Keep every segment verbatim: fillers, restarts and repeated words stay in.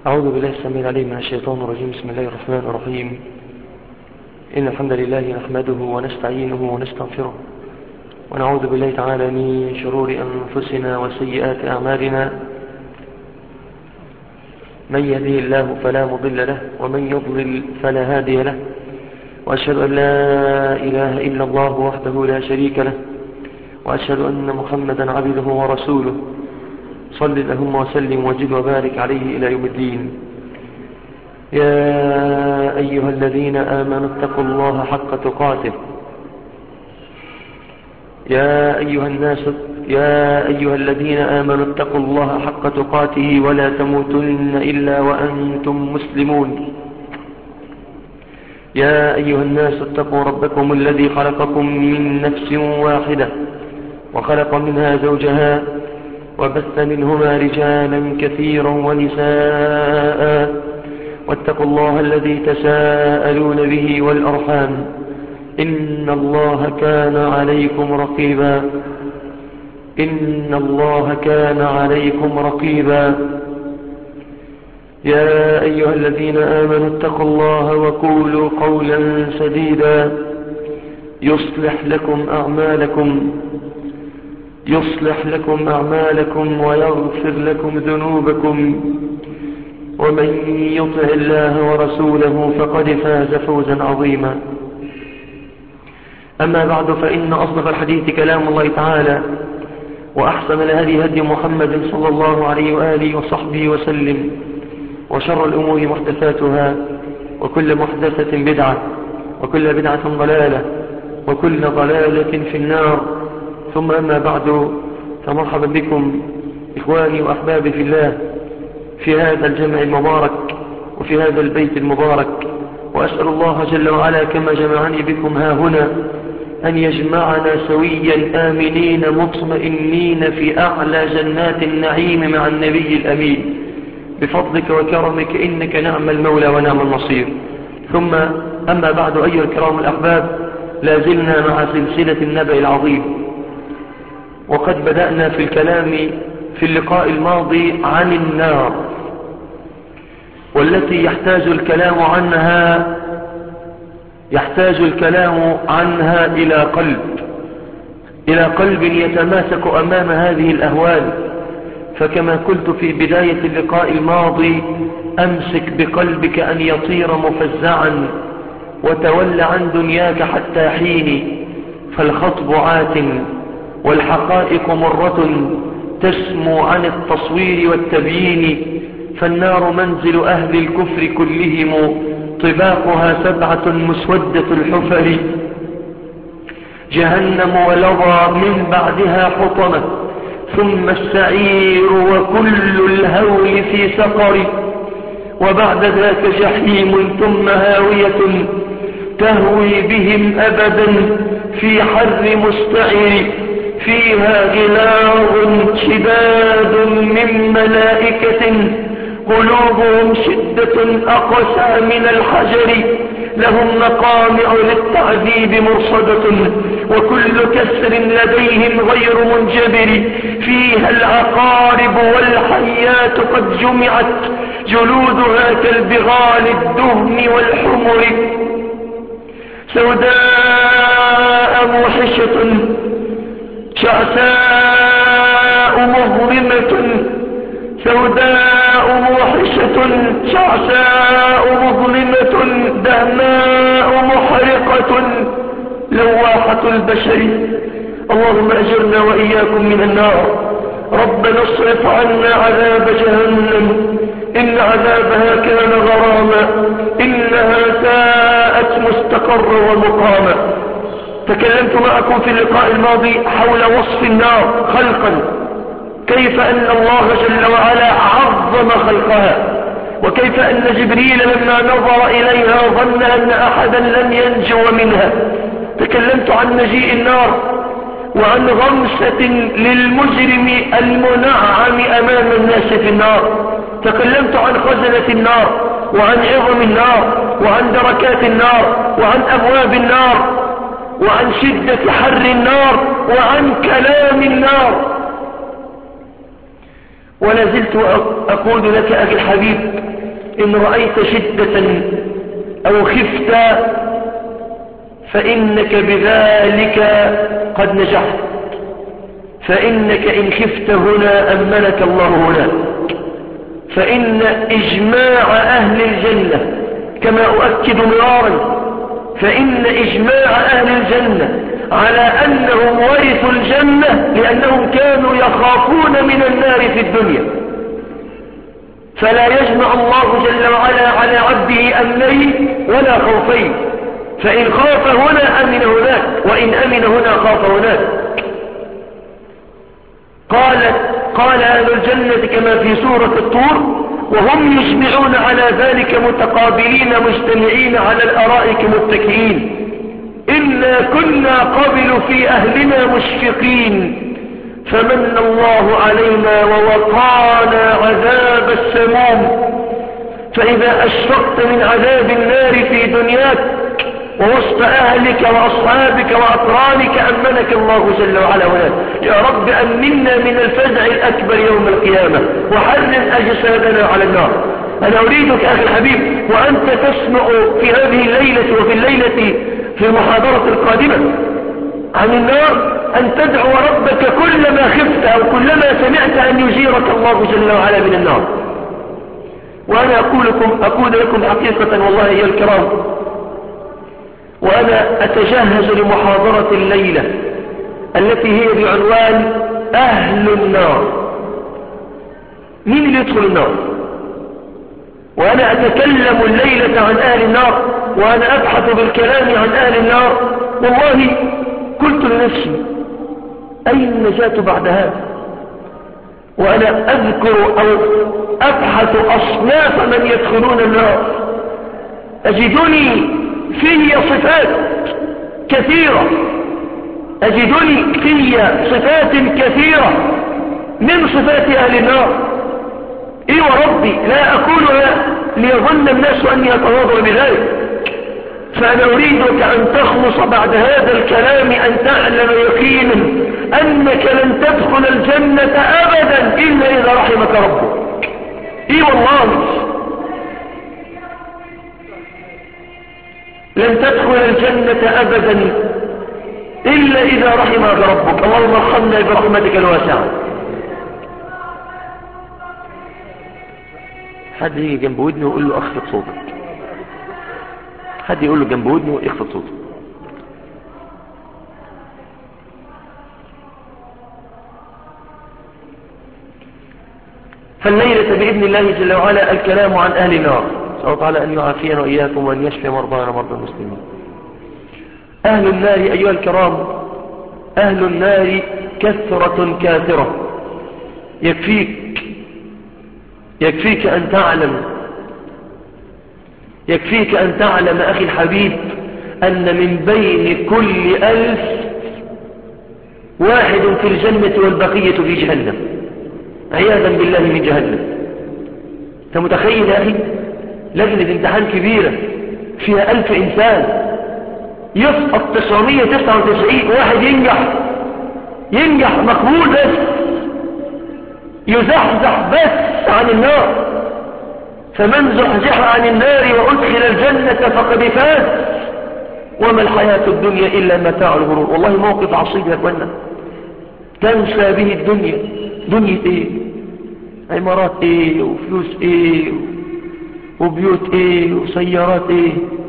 أعوذ بالله السميع العليم من الشيطان الرجيم. بسم الله الرحمن الرحيم. إن الحمد لله نحمده ونستعينه ونستغفره، ونعوذ بالله تعالى من شرور أنفسنا وسيئات أعمالنا. من يهده الله فلا مضل له، ومن يضلل فلا هادي له، وأشهد أن لا إله إلا الله وحده لا شريك له، وأشهد أن محمدا عبده ورسوله. صل اللهم وسلم وزد وبارك عليه إلى يوم الدين. يا أيها الذين آمنوا اتقوا الله حق تقاته. يا أيها الناس يا أيها الذين آمنوا اتقوا الله حق تقاته ولا تموتن إلا وأنتم مسلمون. يا أيها الناس اتقوا ربكم الذي خلقكم من نفس واحدة، وخلق منها زوجها، وبث منهما رجالا كثيرا ونساء. واتقوا الله الذي تساءلون به والأرحام، إن الله كان عليكم رقيبا إن الله كان عليكم رقيبا يا أيها الذين آمنوا اتقوا الله وقولوا قولا سديدا يصلح لكم أعمالكم يصلح لكم أعمالكم ويغفر لكم ذنوبكم، ومن يطع الله ورسوله فقد فاز فوزا عظيما. أما بعد، فإن أصدق الحديث كلام الله تعالى، وأحسن الهدي هدي محمد صلى الله عليه وآله وصحبه وسلم، وشر الأمور محدثاتها، وكل محدثة بدعة، وكل بدعة ضلالة، وكل ضلالة في النار. ثم أما بعد، فمرحبا بكم إخواني وأحبابي في الله في هذا الجمع المبارك وفي هذا البيت المبارك. وأسأل الله جل وعلا كما جمعني بكم ها هنا أن يجمعنا سويا آمنين مطمئنين في أعلى جنات النعيم مع النبي الأمين بفضلك وكرمك، إنك نعم المولى ونعم النصير. ثم أما بعد، أيها الكرام الأحباب، لا زلنا مع سلسلة النبأ العظيم، وقد بدأنا في الكلام في اللقاء الماضي عن النار، والتي يحتاج الكلام عنها يحتاج الكلام عنها إلى قلب إلى قلب يتماسك أمام هذه الأهوال. فكما قلت في بداية اللقاء الماضي، أمسك بقلبك أن يطير مفزعا، وتول عن دنياك حتى حين، فالخطب عات والحقائق مرة تسمو عن التصوير والتبيين. فالنار منزل أهل الكفر كلهم، طباقها سبعة مسودة الحفر. جهنم ولظى من بعدها حطمة، ثم السعير وكل الهول في سقر. وبعد ذاك جحيم ثم هاوية، تهوي بهم أبدا في حر مستعر. فيها غلاظ شداد من ملائكة، قلوبهم شدة أقسى من الحجر. لهم مقامع للتعذيب مرصدة، وكل كسر لديهم غير منجبر. فيها العقارب والحيات قد جمعت، جلودها كالبغال الدهم والحمر. سوداء موحشة شعساء مظلمة سوداء موحشة شعساء مظلمة دهماء محرقة لواحة البشر. اللهم أجرنا وإياكم من النار. ربنا اصرف عنا عذاب جهنم، إن عذابها كان غراما، إنها ساءت مستقرا ومقاما. تكلمت معكم في اللقاء الماضي حول وصف النار خلقا، كيف أن الله جل وعلا عظم خلقها، وكيف أن جبريل لما نظر إليها ظن أن أحدا لن ينجو منها. تكلمت عن مجيء النار، وعن غمسة للمجرم المنعم أمام الناس في النار. تكلمت عن خزنة النار، وعن عظم النار، وعن دركات النار، وعن أبواب النار، وعن شدة حر النار، وعن كلام النار. ولا زلت أقول لك أخي الحبيب إن رأيت شدة أو خفت فإنك بذلك قد نجحت، فإنك إن خفت هنا أمنك الله هناك. فإن إجماع أهل الجنة كما أؤكد مرارا، فإن إجماع أهل الجنة على أنهم ورثوا الجنة لأنهم كانوا يخافون من النار في الدنيا، فلا يجمع الله جل وعلا على عبده أمنين ولا خوفين، فإن خاف هنا أمن هناك، وإن أمن هنا خاف هناك. قال قال أهل الجنة كما في سورة الطور: وهم يجمعون على ذلك متقابلين مجتمعين على الأرائك متكئين، إنا كنا قبل في أهلنا مشفقين فمن الله علينا ووقانا عذاب السموم. فإذا أشفقت من عذاب النار في دنياك ووسط أهلك وأصحابك وأقرانك أمنك الله جل وعلا هناك. يا رب أمنا من الفزع الأكبر يوم القيامة وحرم أجسادنا على النار. أنا أريدك أخي الحبيب وأنت تسمع في هذه الليلة وفي الليلة في المحاضرة القادمة عن النار أن تدعو ربك كلما خفت أو كلما سمعت أن يجيرك الله جل وعلا من النار. وأنا أقول لكم, أقول لكم حقيقة والله يا الكرام، وأنا أتجهز لمحاضرة الليلة التي هي بعنوان أهل النار. مين اللي يدخل النار؟ وأنا أتكلم الليلة عن أهل النار وأنا أبحث بالكلام عن أهل النار. والله قلت لنفسي أين النجاة بعد هذا؟ وأنا أذكر أو أبحث أصناف من يدخلون النار أجدني فيه صفات كثيرة أجدني فيه صفات كثيرة من صفات أهل النار. إيه وربي لا أقولها ليظن الناس أني أتواضع بذلك، فأنا أريدك أن تخلص بعد هذا الكلام أن تعلم يقينا أنك لن تدخل الجنة أبدا إلا إذا رحمك ربك. إيه والله لن تدخل الجنة أبدا إلا إذا رحمك ربك. اللهم ارحمنا برحمتك الواسعة. حد يجي جنب ودنه ويقول له أخفض صوتك، حد يقول له جنب ودنه اخفض صوتك. فالليلة بإذن الله جل وعلا الكلام عن أهل النار، نسأل الله تعالى أن يعافينا وإياكم وأن يشفي مرضانا ومرضى المسلمين. أهل النار أيها الكرام، أهل النار كثرة كاثرة. يكفيك يكفيك أن تعلم يكفيك أن تعلم أخي الحبيب أن من بين كل ألف واحد في الجنة والبقية في جهنم عياذا بالله من جهنم. أنت متخيل يا أخي لجنة امتحان كبيرة فيها ألف إنسان يسقط تسعمية وتسعة وتسعين واحد ينجح ينجح مقبول بس يزحزح بس عن النار. فمن زحزح عن النار وأدخل الجنة فقد فاز وما الحياة الدنيا إلا متاع الغرور. والله موقف عصيب يا أخوانا تنسى به الدنيا. دنيا إيه؟ عمارات إيه وفلوس إيه وبيوت إيه وسيارات إيه.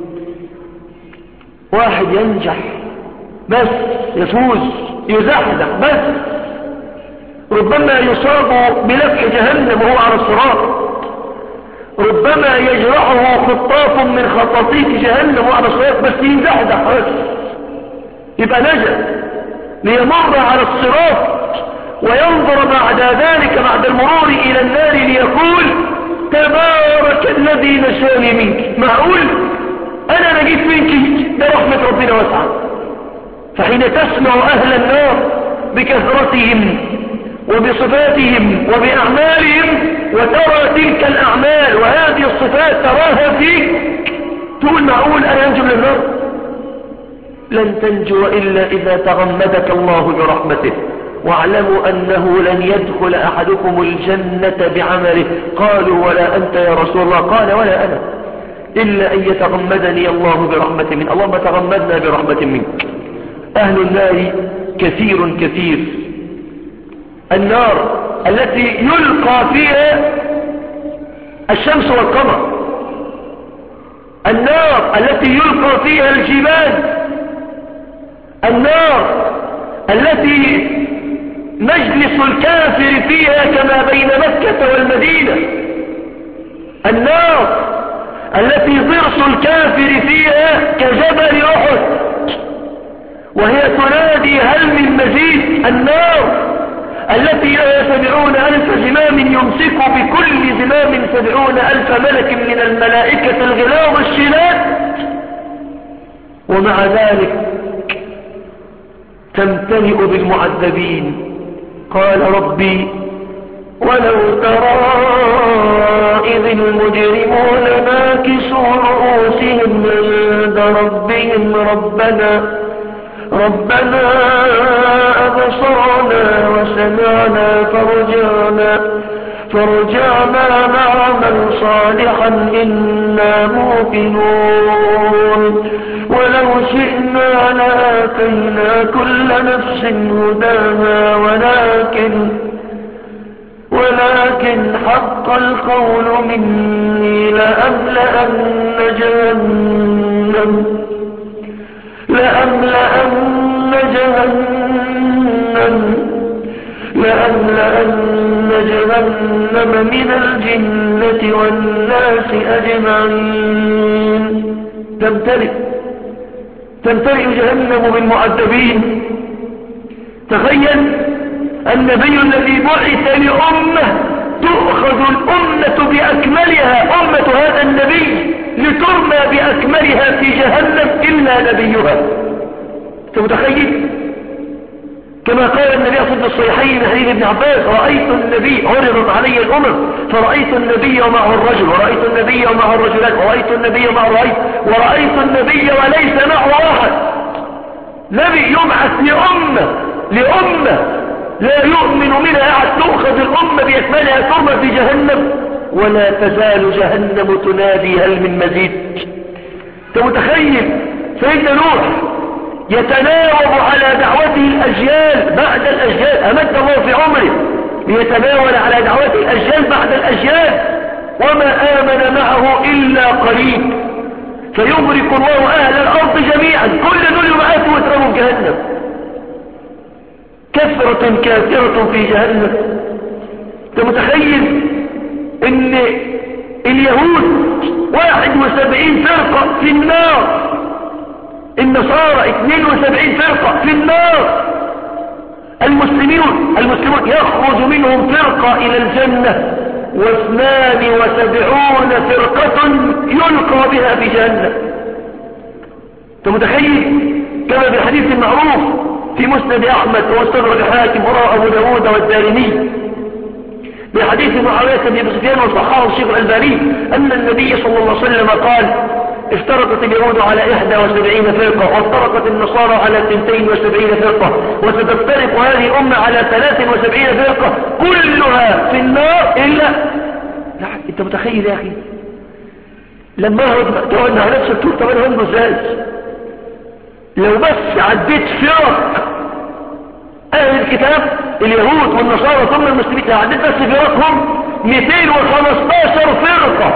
واحد ينجح بس يفوز يزحزح بس ربما يصاب بلفح جهنم وهو على الصراط، ربما يجرحه خطاف من خطاطيف جهنم وهو على الصراط بس ينزحزح بس يبقى نجا ليمر على الصراط وينظر بعد ذلك بعد المرور إلى النار ليقول تبارك الذي نجاني منك. معقول أنا نجيت منك؟ ده رحمة ربنا واسعة. فحين تسمع أهل النار بكثرتهم وبصفاتهم وبأعمالهم وترى تلك الأعمال وهذه الصفات تراها فيك تقول معقول أنا أنجو من النار؟ لن تنجو إلا إذا تغمدك الله برحمته واعلموا أنه لن يدخل أحدكم الجنة بعمله. قالوا ولا أنت يا رسول الله؟ قال ولا أنا، إلا أن يتغمدني الله برحمة منه. اللهم تغمدنا برحمة منك. أهل النار كثير كثير. النار التي يلقى فيها الشمس والقمر، النار التي يلقى فيها الجبال، النار التي مجلس الكافر فيها كما بين مكة والمدينة، النار التي ضرس الكافر فيها كجبل أحد وهي تنادي هل من مزيد، النار التي لا سبعون ألف زمام يمسك بكل زمام سبعون ألف ملك من الملائكة الغلاظ الشداد، ومع ذلك تمتلئ بالمعذبين. قال ربي ولو ترى إذ المجرمون ناكسوا رؤوسهم عند ربهم ربنا ربنا أبصرنا وسمعنا فرجعنا فرجعنا نعمل صالحا إنا موقنون ولو شئنا لآتينا كل نفس هداها ولكن ولكن حق القول مني لأملأن جهنم لأملأن جهنم لأملأن جهنم من الجنة والناس أجمعين. تمتلئ تمتلئ جهنم بالمعذبين. تخيل النبي الذي بعث لأمة تؤخذ الأمة بأكملها، أمة هذا النبي لترمى بأكملها في جهنم إلا نبيها. تتخيل كما قال النبي في الصحيحين من حديث ابن عباس رأيت النبي عرضت علي الأمم فرأيت النبي ومعه الرجل ورأيت النبي ومعه الرجلان ورأيت النبي ومعه الرأيت ورأيت النبي وليس معه واحد. نبي يبعث لأمة لأمة لا يؤمن منها أحد، تؤخذ الأمة بأكملها ترمى في جهنم ولا تزال جهنم تنادي هل من مزيد. انت متخيل سيدنا نوح يتناوب على دعوته الأجيال بعد الأجيال، أمد الله في عمره ليتناول على دعوته الأجيال بعد الأجيال وما آمن معه إلا قليل، فيغرق الله أهل الأرض جميعا، كل دول يبعثوا ويترموا في جهنم. كثرة كافرة في جهنم. انت متخيل ان اليهود واحد وسبعين فرقة في النار، النصارى اثنين وسبعين فرقة في النار، المسلمون المسلمون يخرج منهم فرقة الى الجنة واثنان وسبعون فرقة يلقى بها في جهنم. انت متخيل كما في الحديث المعروف في مسند أحمد واستدرك حاكم ورواه أبو داود والدارمي بحديث معاوية بن سفيان وصححه الشيخ الألباني أن النبي صلى الله عليه وسلم قال افترقت اليهود على إحدى وسبعين فرقة وافترقت النصارى على اثنتين وسبعين فرقة وستفترق هذه الأمة على ثلاث وسبعين فرقة كلها في النار إلا. لا أنت متخيل يا أخي لما تقعد مع نفسك تقول طب أنا هم ازاي لو بس عديت فرق أهل الكتاب اليهود والنصارى ثم المسلمين، لو عديت بس فرقهم مئتين وخمستاشر فرقة،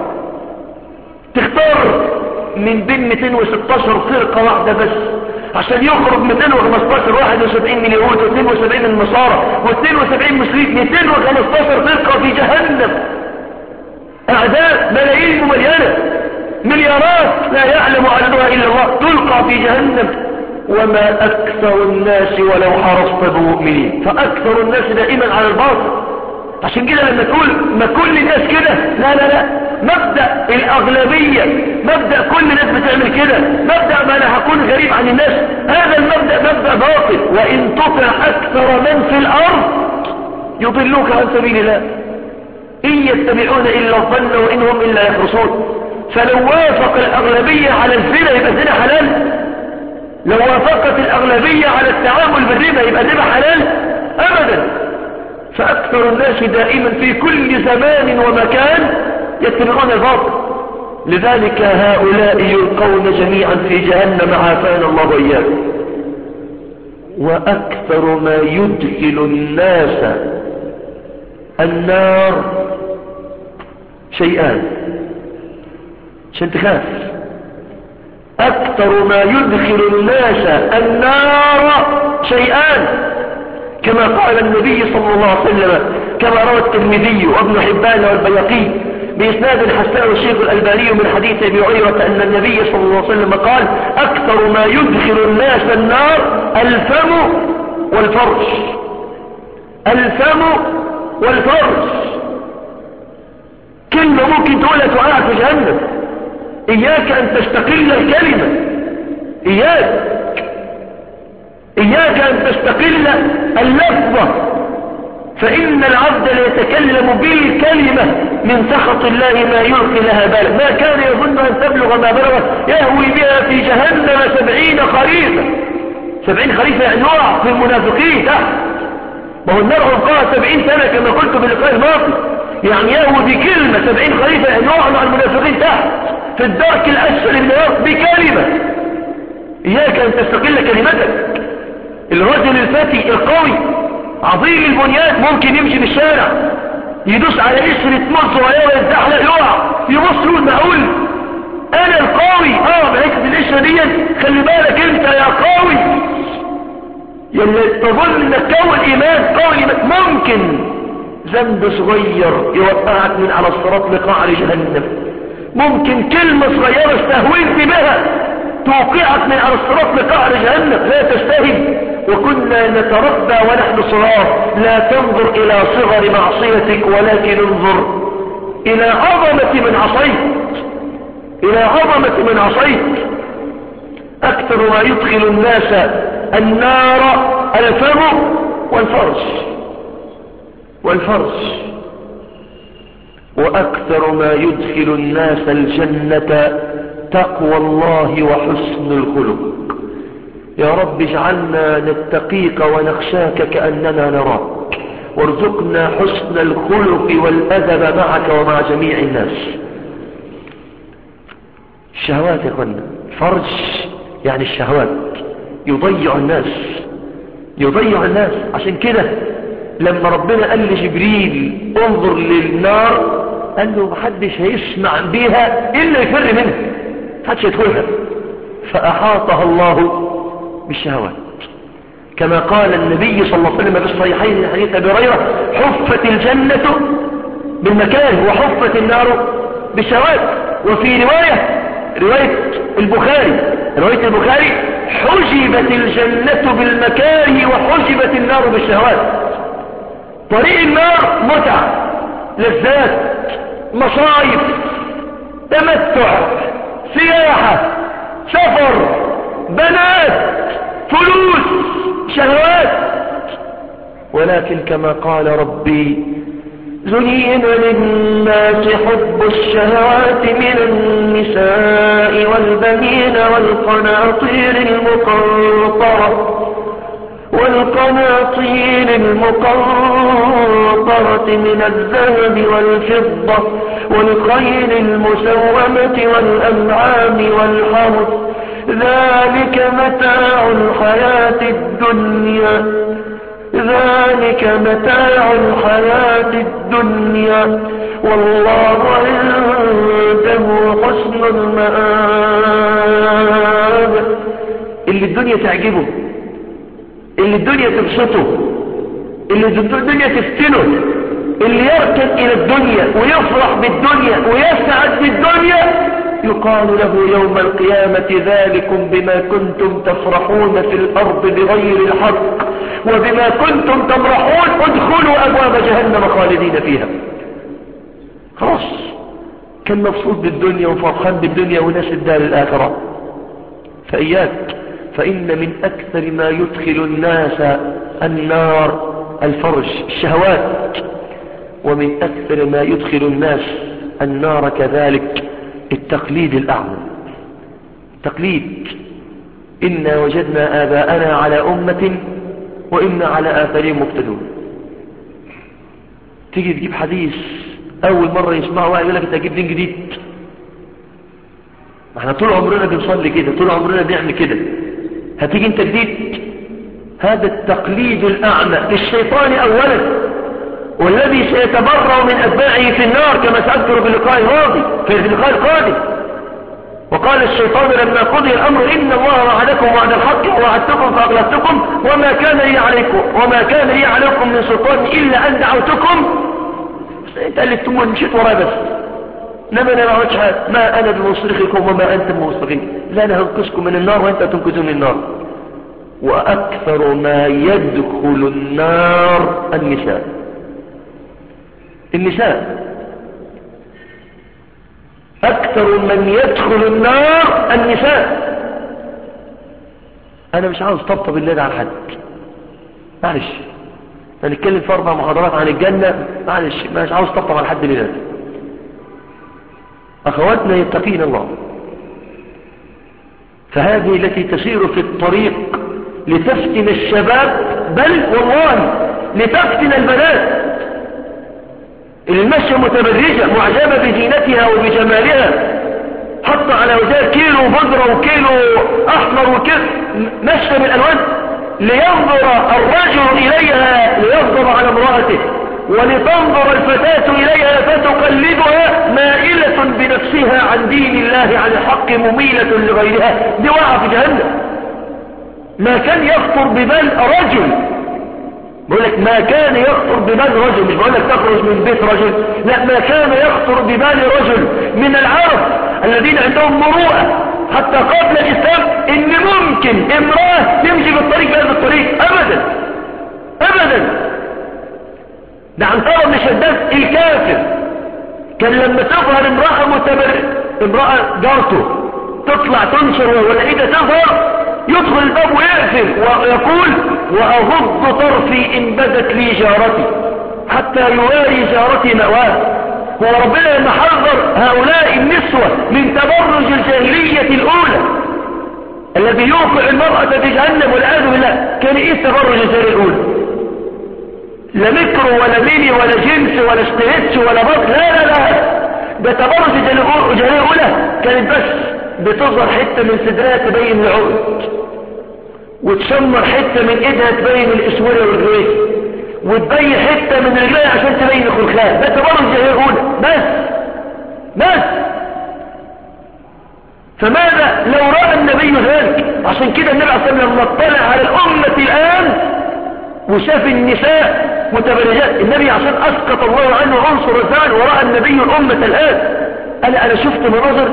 تختار من بين مئتين وستاشر فرقة واحدة بس عشان يخرج مئتين وخمستاشر واحد وسبعين من اليهود واثنين وسبعين من النصارى واثنين وسبعين مسلمين، مئتين وخمستاشر فرقة في جهنم، أعداء ملايين ومليانة مليارات لا يعلم عددها إلا الله تلقى في جهنم. وما أكثر الناس ولو حرصت بمؤمنين، فأكثر الناس دائما على الباطل. عشان كده لما تقول ما كل الناس كده، لا لا لا، مبدأ الأغلبية، مبدأ كل الناس بتعمل كده، مبدأ ما أنا هكون غريب عن الناس، هذا المبدأ مبدأ باطل. وإن تطع أكثر من في الأرض يضلوك عن سبيل الله إن يتبعون إلا الظن وإنهم إلا يخرصون. فلو وافق الأغلبية على الزنا يبقى الزنا حلال، لو وافقت الأغلبية على التعامل بالربا يبقى الربا حلال. أبدا. فأكثر الناس دائما في كل زمان ومكان يتبعون الباطل، لذلك هؤلاء يلقون جميعا في جهنم عافانا الله وإياكم. وأكثر ما يدخل الناس النار شيئان عشان تخاف. أكثر ما يدخل الناس النار شيئان، كما قال النبي صلى الله عليه وسلم، كما روى الترمذي وابن حبان والبيهقي بإسناد حسن والشيخ الألباني من حديث أبي هريرة أن النبي صلى الله عليه وسلم قال: أكثر ما يدخل الناس النار الفم والفرج. الفم والفرج كلمة ممكن تقولها توقعك في جهنم. إياك أن تستقل الكلمة، إياك إياك أن تستقل اللفظة، فإن العبد ليتكلم بالكلمة من سخط الله ما يلقي لها بالا. ما كان يظن أن تبلغ ما بلغت يهوي بها في جهنم سبعين خريفا. سبعين خريفا يعني نوع في المنافقين تحت، ما هو النار عمقها سبعين سنة كما قلت في اللقاء الماضي، يعني يهوي بكلمة سبعين خريفا يعني نوع مع المنافقين تحت في الدرك الأسفل من النار بكلمة. إياك أن تستقل كلمتك. الرجل الفتي القوي عظيم البنيان ممكن يمشي بالشارع يدوس على قشرة موز صغيرة ويتزحلق يقع، يبص يقول معقول انا القوي؟ اه بحكة القشرة دي خلي بالك انت يا قوي، يلي تظن انك قوي الايمان قوي الايمان. ممكن ذنب صغير يوقعك من على الصراط لقعر جهنم، ممكن كلمة صغيرة استهويت بها توقعك من على الصراط لقعر جهنم. لا تستهن. وكنا نتربى ونحن صغار: لا تنظر إلى صغر معصيتك ولكن انظر إلى عظمة من عصيت، إلى عظمة من عصيت. أكثر ما يدخل الناس النار الفم والفرج والفرج وأكثر ما يدخل الناس الجنة تقوى الله وحسن الخلق. يا رب اجعلنا نتقيك ونخشاك كأننا نراك، وارزقنا حسن الخلق والأدب معك ومع جميع الناس. الشهوات يا اخوانا، الفرج يعني الشهوات يضيع الناس، يضيع الناس. عشان كده لما ربنا قال لجبريل انظر للنار قال له محدش هيسمع بها إلا يفر منها، محدش يدخلها. فأحاطها الله بالشهوات، كما قال النبي صلى الله عليه وسلم في الصحيحين من حديث أبي هريرة: حفت الجنة بالمكاره وحفت النار بالشهوات. وفي رواية رواية البخاري رواية البخاري حجبت الجنة بالمكاره وحجبت النار بالشهوات. طريق النار متع، لذات، مصايف، تمتع، سياحة، سفر، بنات، فلوس، شهوات. ولكن كما قال ربي: زين للناس حب الشهوات من النساء والبنين والقناطير المقنطرة والقناطير المقنطرة من الذهب والفضة والخيل المسومة والأنعام والحرث، ذلك متاع الحياة الدنيا ذلك متاع الحياة الدنيا والله عنده حسن المآب. اللي الدنيا تعجبه، اللي الدنيا تبسطه، اللي الدنيا تفتنه، اللي يركن إلى الدنيا ويفرح بالدنيا ويسعد بالدنيا، يقال له يوم القيامة: ذلكم بما كنتم تفرحون في الأرض بغير الحق وبما كنتم تمرحون ادخلوا أبواب جهنم خالدين فيها. خلاص كان مبسوط بالدنيا وفرحان بالدنيا وناس الدار الآخرة. فإياك، فإن من أكثر ما يدخل الناس النار الفرج، الشهوات. ومن أكثر ما يدخل الناس النار كذلك التقليد الأعمى. تقليد: إنا وجدنا آباءنا على أمة وإنا على آثارهم مقتدون. تيجي تجيب حديث أول مرة يسمعه واحد يقول لك أنت تجيب دين جديد. ما احنا طول عمرنا بنصلي كده، طول عمرنا بنعمل كده، هتيجي انت جديد؟ هذا التقليد الأعمى للشيطان أولا، والذي سيتبرأ من أتباعه في النار كما سأذكر في اللقاء الماضي في اللقاء القادم. وقال الشيطان لما قضي الأمر إن الله وعدكم وعد الحق ووعدتكم فأغلبتكم وما كان لي عليكم وما كان لي عليكم من سلطان إلا أن دعوتكم. انت قلتم مشيت وراي بس، انما انا ما عملتش حاجه، ما انا بمصرخكم وما انتم بمصرخين، لا انا هنقذكم من النار وانت تنقذون من النار. واكثر ما يدخل النار النساء. النساء اكثر من يدخل النار النساء. انا مش عاوز طبطب الليل على حد، معلش هنتكلم في اربع محاضرات عن الجنه، معلش مش عاوز طبطب على حد الليل. أخواتنا يتقين الله، فهذه التي تسير في الطريق لتفتن الشباب، بل والله لتفتن البنات. المشية متبرجة معجبة بزينتها وبجمالها، حط على وجهها كيلو بذرة وكيلو أحمر وكيلو مشية من الألوان، لينظر الرجل إليها لينظر على امرأته، ولتنظر الفتاة إليها فتقلدها مائلة بنفسها عن دين الله عن الحق مميلة لغيرها. دي وقع في جهنم. ما كان يخطر ببال رجل، بقول لك ما كان يخطر ببال رجل، مش بقول لك تخرج من بيت رجل، لا، ما كان يخطر ببال رجل من العرب الذين عندهم مروءة حتى قبل الإسلام إن ممكن امرأة تمشي بالطريق بهذا الطريق. أبدا أبدا. ده عنترة بن شداد الكافر كان لما تظهر امرأة متبرئة، امرأة جارته تطلع تنشر ولا ايدها تظهر، يدخل الباب ويقفل ويقول وأغض طرفي إن بدت لي جارتي حتى يواري جارتي مأواه. هو ربنا لما حذر هؤلاء النسوة من تبرج الجاهلية الأولى الذي يوقع المرأة في جهنم والعياذ بالله، كان ايه تبرج الجاهلية الأولى؟ لا ميكرو ولا ميني ولا جنس ولا اشتريتش ولا بط، لا لا لا، ده تبرج الجاهلية الأولى كانت بس بتظهر حتة من صدرها تبين العقد، وتشمر حتة من ايدها تبين الاسورة والرئيس، وتبين حتة من رجلها عشان تبين الخلخال. ده تبرج الجاهلية الأولى بس بس. فماذا لو رأى النبي ذلك؟ عشان كده النبي عليه الصلاة والسلام لما اطلع على الأمة الآن وشاف النساء متبرجات، النبي عشان أسقط الله عنه عنصر الزمن ورأى النبي الأمة الآن قال أنا شفت مناظر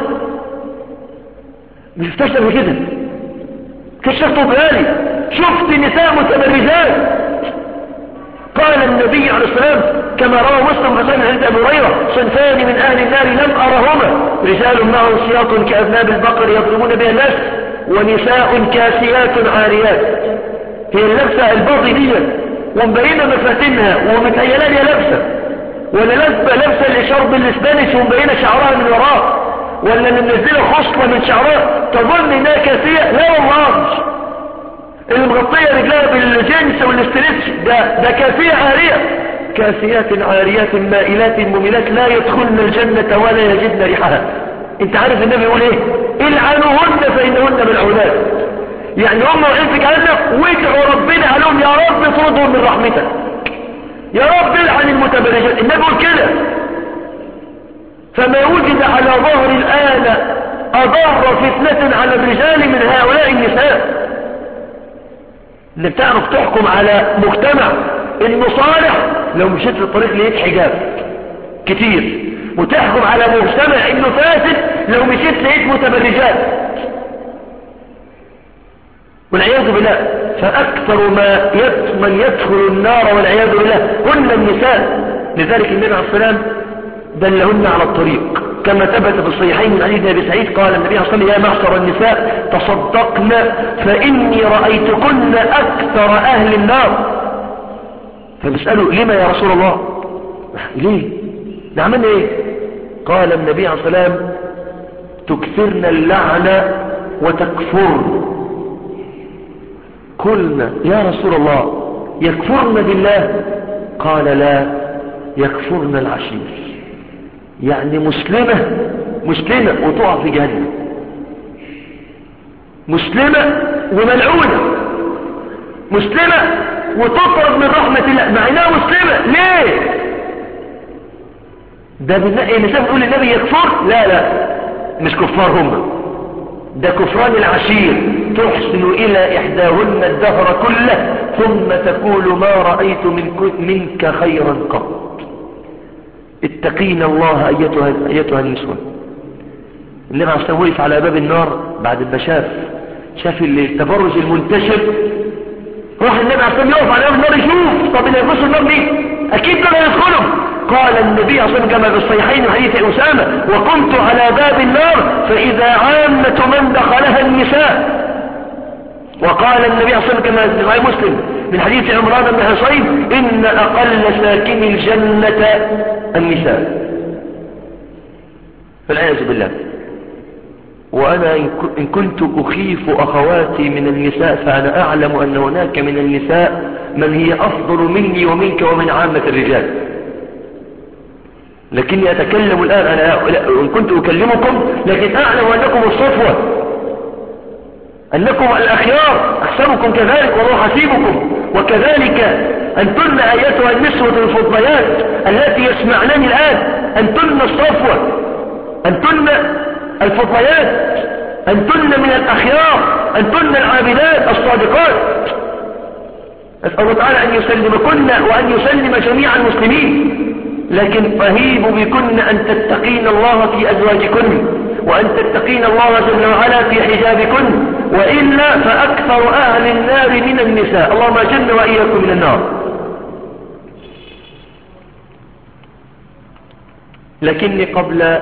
مش شفتهاش قبل كده، كشفته بهالي، شفت نساء متبرجات. قال النبي عليه السلام كما روى مسلم حسن عند أبي هريرة صنفان من أهل النار لم أرهما، رجال معهم سياط كأذناب البقر يضربون بها الناس، ونساء كاسيات عاريات. هي اللبسة الباطنية ومبينة مفاتنها ومتهيلة لها لبسة، ولا لبسة لبسة لشرب الاسبانيش ومبينة شعرها من وراء، ولا منزلة خصلة من شعرها تظن انها كاسية. لا والله، اللي مغطية رجلها بالجنس والاستريتش ده ده كاسية عارية. كاسيات عاريات مائلات مميلات لا يدخلن الجنة ولا يجدن ريحها. انت عارف النبي يقول ايه؟ العنوهن فإنهن ملعونات. يعني هم وقعين في جهنم وادعوا ربنا عليهم يا رب اطردهم من رحمتك، يا رب العن المتبرجات. النبي يقول كده. فما وجد على ظهر الآن أضر فتنة على الرجال من هؤلاء النساء. اللي بتعرف تحكم على مجتمع انه صالح لو مشيت في الطريق لقيت حجاب كتير، وتحكم على مجتمع انه فاسد لو مشيت لقيت متبرجات والعياذ بالله. فأكثر ما من يدخل النار والعياذ بالله هن النساء. لذلك النبي عليه الصلاة والسلام دلهن على الطريق كما ثبت في الصحيحين من حديث أبي سعيد قال النبي صلى الله عليه وسلم يا معشر النساء تصدقن فإني رأيتكن أكثر أهل النار. فبسألوا لما يا رسول الله؟ ليه؟ نعمل ايه؟ قال النبي عليه الصلاة والسلام تكثرن اللعنة وتكفرن. قلنا يا رسول الله يكفرن بالله؟ قال لا، يكفرن العشير. يعني مسلمة مسلمة وتقع في جهنم، مسلمة وملعونة، مسلمة وتطرد من رحمة الله مع انها مسلمة. ليه؟ ده بالنقي مثلا تقول النبي يكفر؟ لا لا، مش كفار هم، ده كفران العشير. تحسن إلى إحداهن الدهر كله ثم تقول ما رأيت منك خيرا قط. اتقين الله أيتها, أيتها النسوة. النبي عليه الصلاة والسلام وقف على باب النار بعد ما شاف شاف التبرج المنتشر، راح النبي عليه الصلاة والسلام يقف على باب النار يشوف طب اللي يخشوا النار دي أكيد دول هيدخلوا. قال النبي عليه الصلاة والسلام كما في الصحيحين حديث أسامة: وقمت على باب النار فإذا عامة من دخلها النساء. وقال النبي عليه الصلاة والسلام كما في صحيح مسلم من حديث عمران بن حصين: إن أقل ساكن الجنة النساء. فالعياذ بالله. وأنا إن كنت أخيف أخواتي من النساء فأنا أعلم أن هناك من النساء من هي أفضل مني ومنك ومن عامة الرجال، لكني أتكلم الآن. أنا إن كنت أكلمكم لكن أعلم أنكم الصفوة، أنكم الأخيار، أحسبكم كذلك والله حسيبكم. وكذلك أنتن أيتها النسوة الفضليات التي يسمعنني الآن، أنتن الصفوة، أنتن الفضليات، أنتن من الأخيار، أنتن العابدات الصادقات. أسأل الله تعالى أن يسلمكن وأن يسلم جميع المسلمين. لكن فهيب بكن أن تتقين الله في أزواجكن، وأن تتقين الله جل وعلا في حجابكن، وإلا فأكثر أهل النار من النساء. اللهم أجرنا وإياكم من النار. لكني قبل،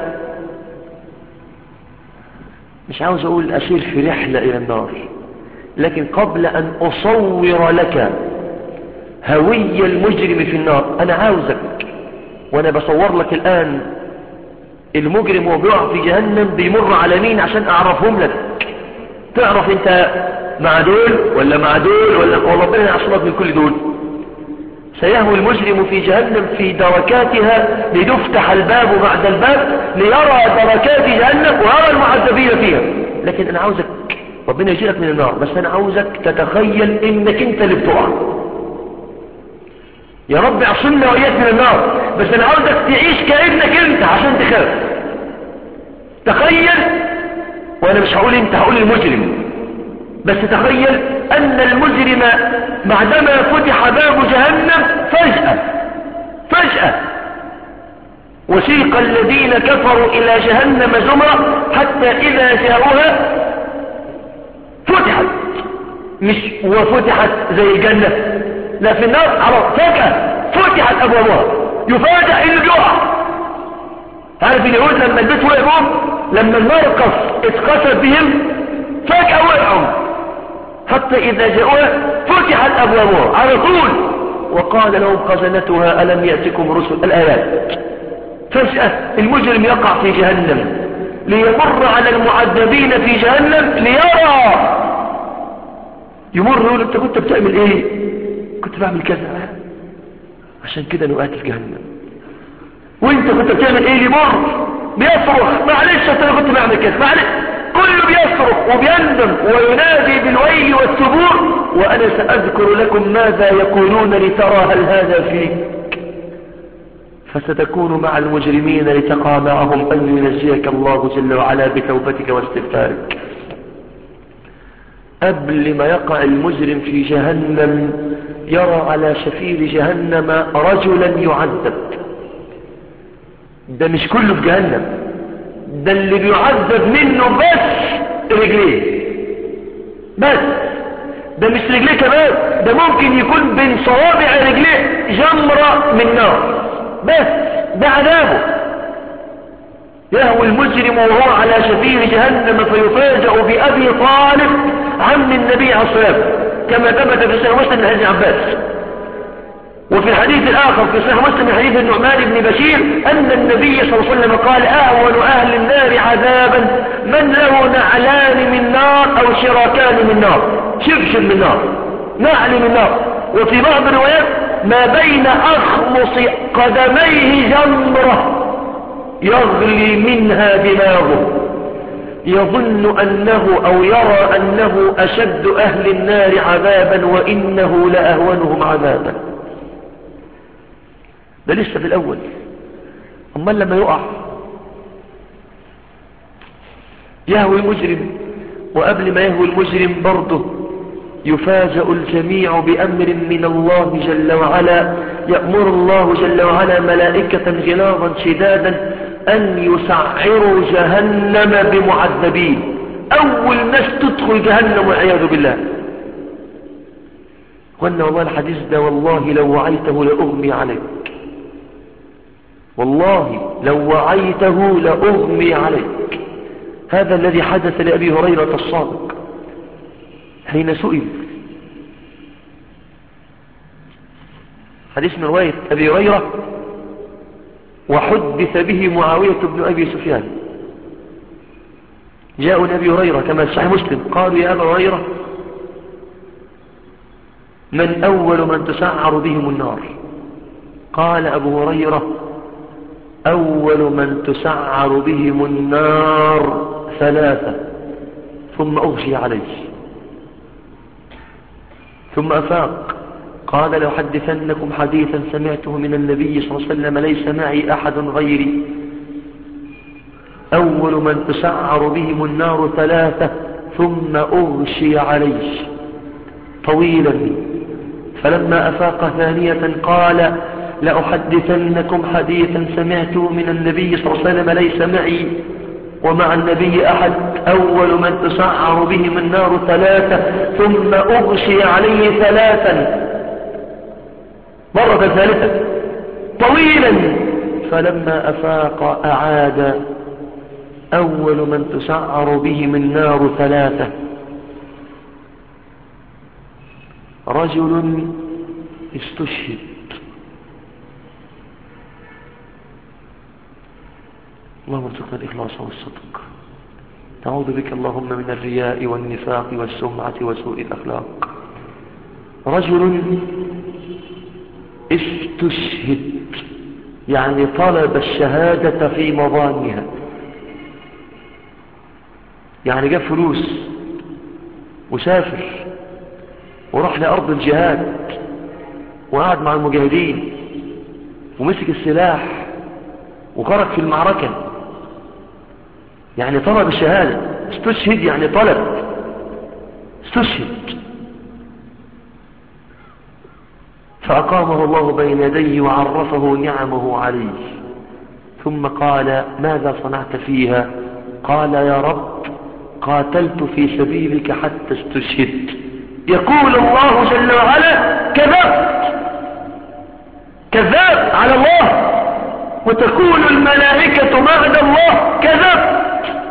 مش عاوز أقول أسير في رحلة إلى النار، لكن قبل أن أصور لك هوية المجرم في النار، أنا عاوزك وأنا بصور لك الآن المجرم وبيقع في جهنم بيمر على مين عشان أعرفهم لك، تعرف أنت مع دول ولا مع دول ولا ربنا يعصمك من كل دول. سيهوي المجرم في جهنم في دركاتها ليفتح الباب بعد الباب ليرى دركات جهنم ويرى المعذبين فيها. لكن أنا عاوزك، ربنا يجيلك من النار، بس أنا عاوزك تتخيل إنك أنت اللي بتقع. يا رب اعصمنا وإياك من النار، بس أنا عاوزك تعيش كأنك أنت عشان تخاف. تخيل، وأنا مش هقول أنت، هقول المجرم، بس تخيل أن المجرم بعدما فتح باب جهنم فجأة فجأة وسيق الذين كفروا إلى جهنم زمرا حتى إذا جاءوها فتحت، مش وفتحت زي الجنة، لا في النار على فجأة فتحت أبوابها. يفاجأ إنه يقع. عارف اليهود لما البيت وقعوا، لما المرقص اتقصد بهم فجأة وقعوا حتى إذا جاءوها فتحت أبوابها على طول. وقال لهم خزنتها ألم يأتكم رسل. الآيات. فجأة المجرم يقع في جهنم ليمر على المعذبين في جهنم ليرى، يمر يقول انت كنت بتعمل ايه؟ كنت بعمل كذا عشان كده انا وقعت في جهنم. وانت كنت بتعمل ايه؟ يمر بيصرخ معلش انا كنت بعمل كذا معلش، كله بيصرخ وبيندم وينادي بالويل والثبور. وانا ساذكر لكم ماذا يقولون لترى هل هذا فيك، فستكون مع المجرمين لتقى معهم أن ينجيك الله جل وعلا بتوبتك واستغفارك. قبل ما يقع المجرم في جهنم يرى على شفير جهنم رجلا يعذب. ده مش كله في جهنم، ده اللي بيعذب منه بس رجليه، بس ده مش رجليه كمان، ده ممكن يكون بين صوابع رجليه جمرة من نار، بس ده عذابه. يهوي المجرم وهو على شفير جهنم فيفاجأ بأبي طالب عم النبي عليه الصلاة والسلام كما ثبت في صحيح مسلم من حديث عباس. وفي الحديث الآخر في صحيح مسلم من حديث النعمان بن بشير أن النبي صلى الله عليه وسلم قال أهون أهل النار عذابا من له نعلان من نار أو شراكان من نار، شبشب من نار، نعل من نار، وفي بعض الروايات ما بين أخمص قدميه جمرة يغلي منها دماغه، يظن أنه أو يرى أنه أشد أهل النار عذابا وإنه لأهونهم عذابا. ده لسه في الأول. أما لما يقع يهوي مجرم، وقبل ما يهوي المجرم برضه يفاجأ الجميع بأمر من الله جل وعلا. يأمر الله جل وعلا ملائكة غلاظا شدادا أن يسعروا جهنم بمعذبين. أول ناس تدخل جهنم والعياذ بالله. وأن والله الحديث ده والله لو وعيته لأغمي عليك، والله لو وعيته لأغمي عليك. هذا الذي حدث لأبي هريرة الصادق حين سئل، حديث من رواية أبي هريرة وحدث به معاوية بن أبي سفيان. جاءوا لأبي هريرة كما في صحيح مسلم قالوا يا أبا هريرة من أول من تسعر بهم النار؟ قال أبو هريرة أول من تسعر بهم النار ثلاثة ثم أغشي عليه. ثم أفاق قال لو حدثنكم حديثا سمعته من النبي صلى الله عليه وسلم ليس معي أحد غيري. أول من تسعر بهم النار ثلاثة ثم أغشي عليه طويلا. فلما أفاق ثانية قال لأحدثنكم حديثا سمعته من النبي صلى الله عليه وسلم ليس معي ومع النبي أحد. أول من تسعر بهم النار ثلاثة ثم أغشي عليه ثلاثا مرة ثالثة طويلا. فلما أفاق أعاد أول من تسعر بهم النار ثلاثة رجل استشهد. اللهم ارزقنا الإخلاص والصدق. نعوذ بك اللهم من الرياء والنفاق والسمعة وسوء الأخلاق. رجل استشهد يعني طلب الشهادة في مظانها، يعني جاب فلوس وسافر وراح لأرض الجهاد وقعد مع المجاهدين ومسك السلاح وخرج في المعركة، يعني طلب الشهادة. استشهد يعني طلب، استشهد. فأقامه الله بين يديه وعرفه نعمه عليه، ثم قال ماذا صنعت فيها؟ قال يا رب قاتلت في سبيلك حتى استشهدت. يقول الله جل وعلا كذبت، كذاب على الله، وتكون الملائكة بعد الله كذبت،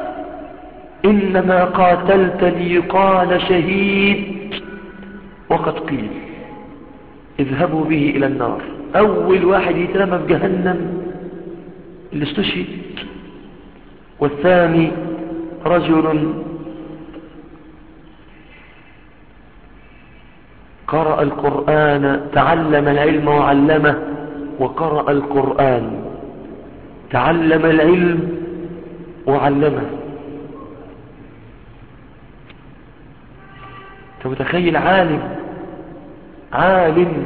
إنما قاتلت ليقال شهيد وقد قيل اذهبوا به إلى النار. أول واحد يترمى في جهنم اللي استشهد. والثاني رجل قرأ القرآن، تعلم العلم وعلمه، وقرأ القرآن، تعلم العلم وعلمه. انت متخيل عالم عالم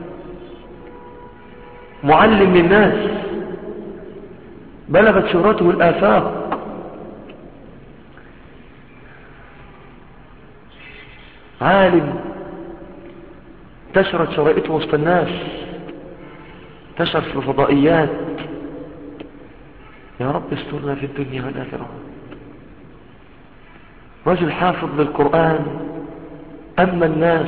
معلم للناس بلغت شهرته الآفاق، عالم انتشرت شرائطه وسط الناس، انتشر في الفضائيات. يا رب استرنا في الدنيا والآخرة. رجل حافظ للقرآن، أما الناس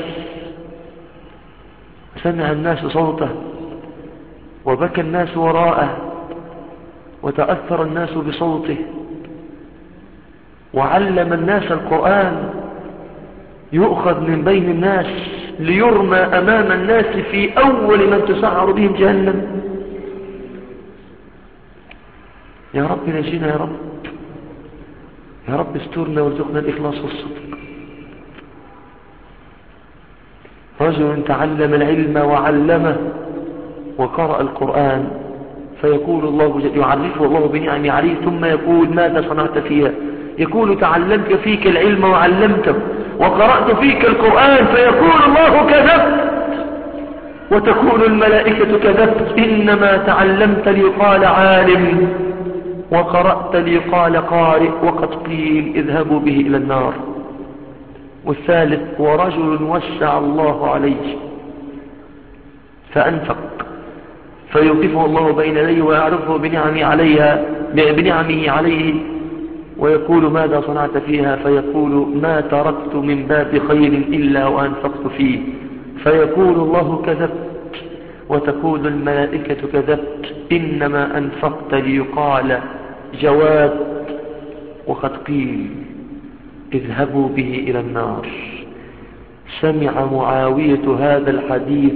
سمع الناس صوته وبكى الناس وراءه وتأثر الناس بصوته، وعلم الناس القرآن يؤخذ من بين الناس ليرمى أمام الناس في أول من تسعر بهم جهنم. يا رب نجينا يا رب، يا رب استرنا وارزقنا الإخلاص والصدق. رجل تعلم العلم وعلمه وقرأ القرآن، فيقول الله جل يعرفه الله بنعمه عليه، ثم يقول ماذا صنعت فيها؟ يقول تعلمت فيك العلم وعلمته وقرأت فيك القرآن، فيقول الله كذبت، وتكون الملائكة كذبت، إنما تعلمت ليقال عالم وقرأت ليقال قارئ، وقد قيل اذهبوا به إلى النار. والثالث ورجل وسع الله عليه فأنفق، فيوقفه الله بين يديه ويعرفه بنعمه عليها بنعمه عليه، ويقول ماذا صنعت فيها؟ فيقول ما تركت من باب خير إلا وأنفقت فيه، فيقول الله كذبت، وتقول الملائكة كذبت، إنما أنفقت ليقال جواد، وقد قيل اذهبوا به إلى النار. سمع معاوية هذا الحديث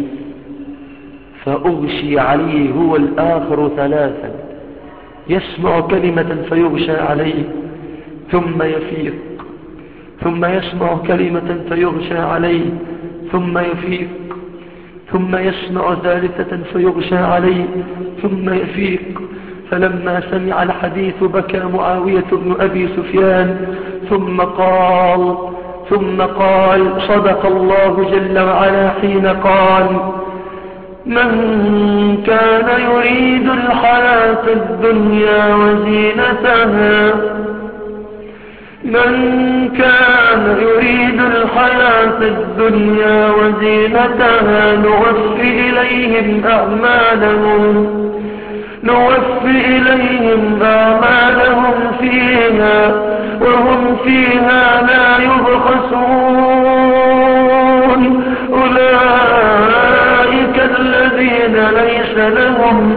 فأغشي عليه هو الآخر ثلاثا، يسمع كلمة فيغشى عليه ثم يفيق، ثم يسمع كلمة فيغشى عليه ثم يفيق، ثم يسمع ثالثة فيغشى عليه ثم يفيق. فلما سمع الحديث بكى معاوية بن أبي سفيان ثم قال ثم قال صدق الله جل وعلا حين قال من كان يريد الحياة الدنيا وزينتها من كان يريد الحياة الدنيا وزينتها نوفي إليهم أعمالهم نوفي إليهم أعمالهم فيها وهم فيها لا يبخسون. أولئك الذين ليس لهم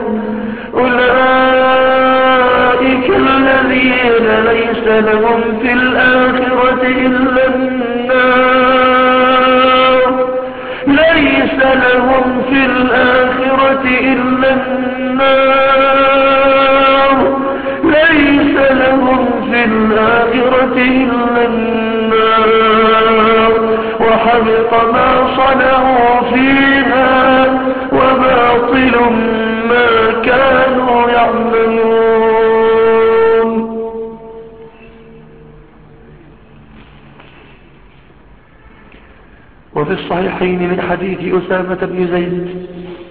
أولئك الذين ليس لهم في الآخرة إلا النار ليس لهم في الآخرة إلا النار ليس لهم في الآخرة إلا النار وحبط ما صنعوا فيها وباطل ما كانوا يعملون. وفي الصحيحين من حديث أسامة بن زيد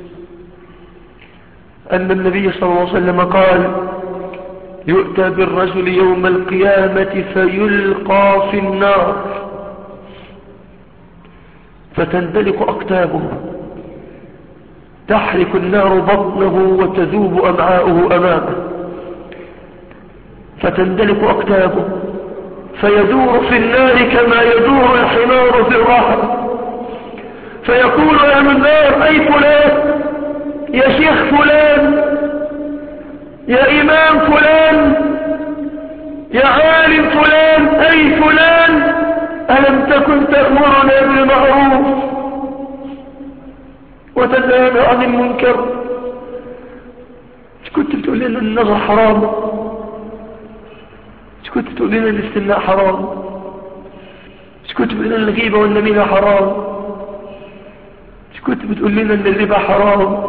أن النبي صلى الله عليه وسلم قال يؤتى بالرجل يوم القيامة فيلقى في النار فتندلق أكتابه تحرق النار بطنه وتذوب أمعاؤه أمامه فتندلق أكتابه فيدور في النار كما يدور الحمار في الرحم فيقول أهل النار أي فلان يا شيخ فلان يا إمام فلان يا عالم فلان أي فلان ألم تكن تأمرنا بالمعروف وتنهانا عن المنكر؟ كنت بتقول لنا النظر حرام كنت بتقول لنا الاستماع حرام كنت بتقول لنا الغيبة والنميمة حرام كنت بتقول لنا ان الربا حرام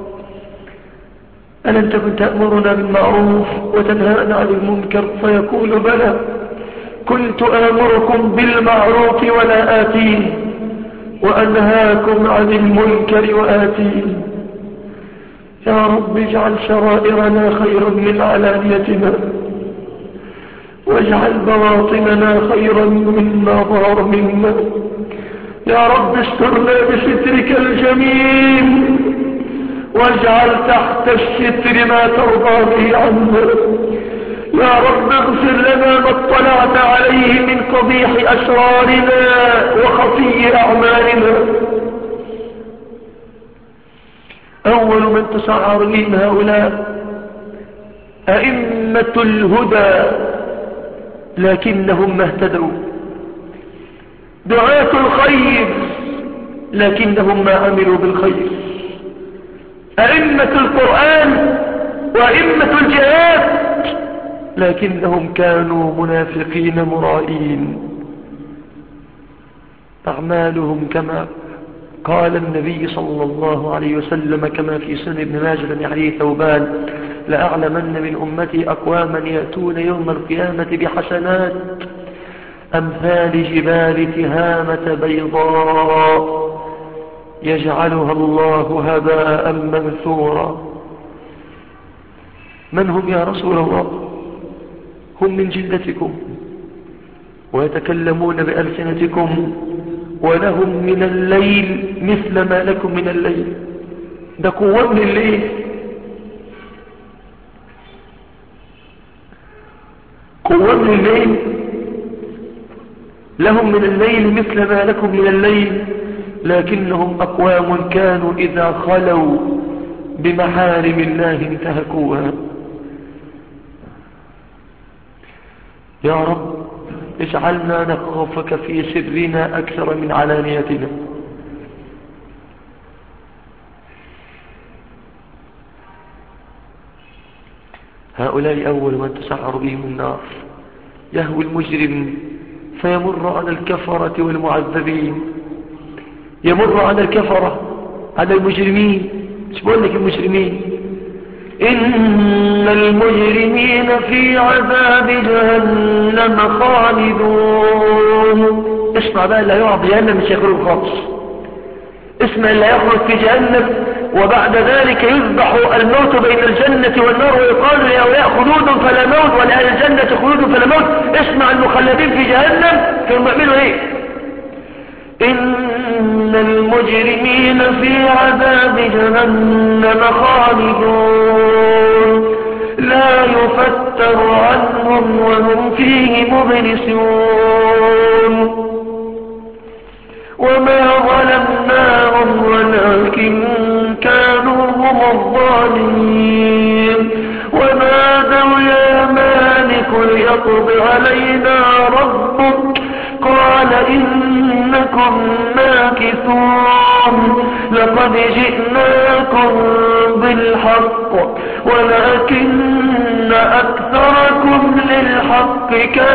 ألم تكن تأمرنا بالمعروف وتنهانا عن المنكر؟ فيقول بلى كنت آمركم بالمعروف ولا آتيه وأنهاكم عن المنكر وآتيه. يا رب اجعل شرائرنا خيرا من علانيتنا واجعل بواطننا خيرا مما ظهر منا. يا رب استرنا بسترك الجميل واجعل تحت الستر ما ترضى به عنا. يا رب اغفر لنا ما اطلعت عليه من قبيح أسرارنا وخفي أعمالنا. أول من تسعر من هؤلاء أئمة الهدى لكنهم ما اهتدوا، دعاة الخير لكنهم ما عملوا بالخير، أئمة القرآن وأئمة الجهاد لكنهم كانوا منافقين مرائين. أعمالهم كما قال النبي صلى الله عليه وسلم كما في سنن ابن ماجه من حديث ثوبان: لأعلمن من أمتي أقواما يأتون يوم القيامة بحسنات أمثال جبال تهامة بيضاء يجعلها الله هباء منثورا. من هم يا رسول الله؟ هم من جلدتكم ويتكلمون بألسنتكم، ولهم من الليل مثل ما لكم من الليل. ده قوة من الليل، قوة من الليل، لهم من الليل مثل ما لكم من الليل، لكنهم أقوام كانوا إذا خلوا بمحارم الله انتهكوها. يا رب اجعلنا نخافك في سرنا أكثر من علانيتنا. هؤلاء أول من تسعر بهم النار. يهوي المجرم فيمر على الكفرة والمعذبين، يمر على الكفرة، على المجرمين. ايش بقول لك المجرمين؟ إن المجرمين في عذاب جهنم خالدون. اسمع بقى، اللي يقعد جهنم مش يخرج خالص. اسمع، اللي يخرج في جهنم وبعد ذلك يذبح الموت بين الجنة والنار ويقال لأولياء خلود فلا موت ولأهل الجنة خلود فلا موت. اسمع المخلدين في جهنم كانوا يعملوا ايه؟ إن المجرمين في عذاب جهنم خالدون لا يفتر عنهم وهم فيه مبلسون. وما ظلمناهم ولكن كانوا هم الظالمين. ونادوا يا مالك ليقض علينا ربك قال إنكم ماكثون. لقد جئناكم بالحق ولكن أكثركم للحق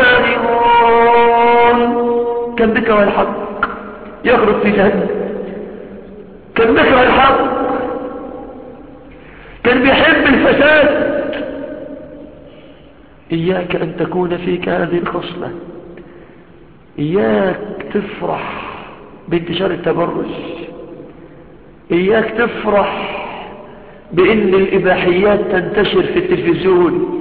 كارهون. كان بكر الحق يخرج في جهنم، كان بكر الحق، كان بيحب الفساد. إياك أن تكون فيك هذه الخصلة. إياك تفرح بانتشار التبرج، إياك تفرح بأن الإباحيات تنتشر في التلفزيون،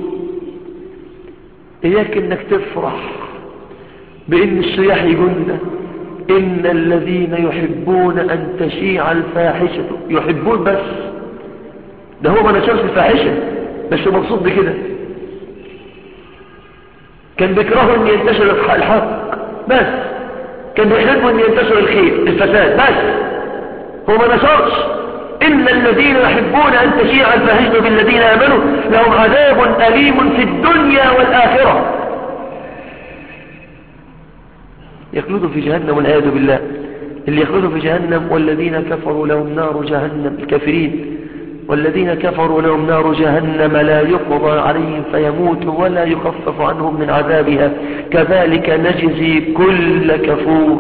إياك أنك تفرح بأن السياح يقولنا إن الذين يحبون أن تشيع الفاحشة. يحبون بس، ده هو ما نشرش الفاحشة بس مبسوط بكده. كان بيكرهوا أن ينتشر الحق بس، كان بيحبوا أن ينتشر الخير الفساد بس، هو ما نشرش. إن الذين يحبون أن تشيع الفاحشة بالذين آمنوا لهم عذاب أليم في الدنيا والآخرة. يخلدوا في جهنم والعياذ بالله. اللي يخلدوا في جهنم والذين كفروا لهم نار جهنم، الكافرين والذين كفروا لهم نار جهنم لا يقضى عليهم فيموتوا ولا يخفف عنهم من عذابها كذلك نجزي كل كفور.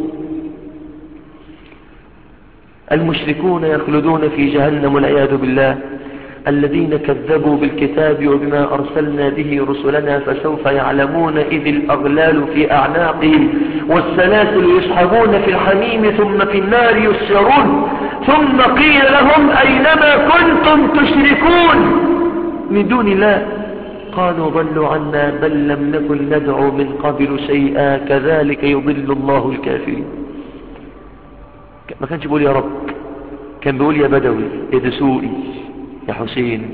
المشركون يخلدون في جهنم والعياذ بالله. الذين كذبوا بالكتاب وبما أرسلنا به رسلنا فسوف يعلمون إذ الأغلال في أعناقهم والسلاسل يسحبون في الحميم ثم في النار يسجرون ثم قيل لهم أينما كنتم تشركون من دون الله قالوا ضلوا عنا بل لم نكن ندعو من قبل شيئا كذلك يضل الله الكافرين. ما كانش بيقول يا رب، كان بيقول يا بدوي يا دسوقي يا حسين.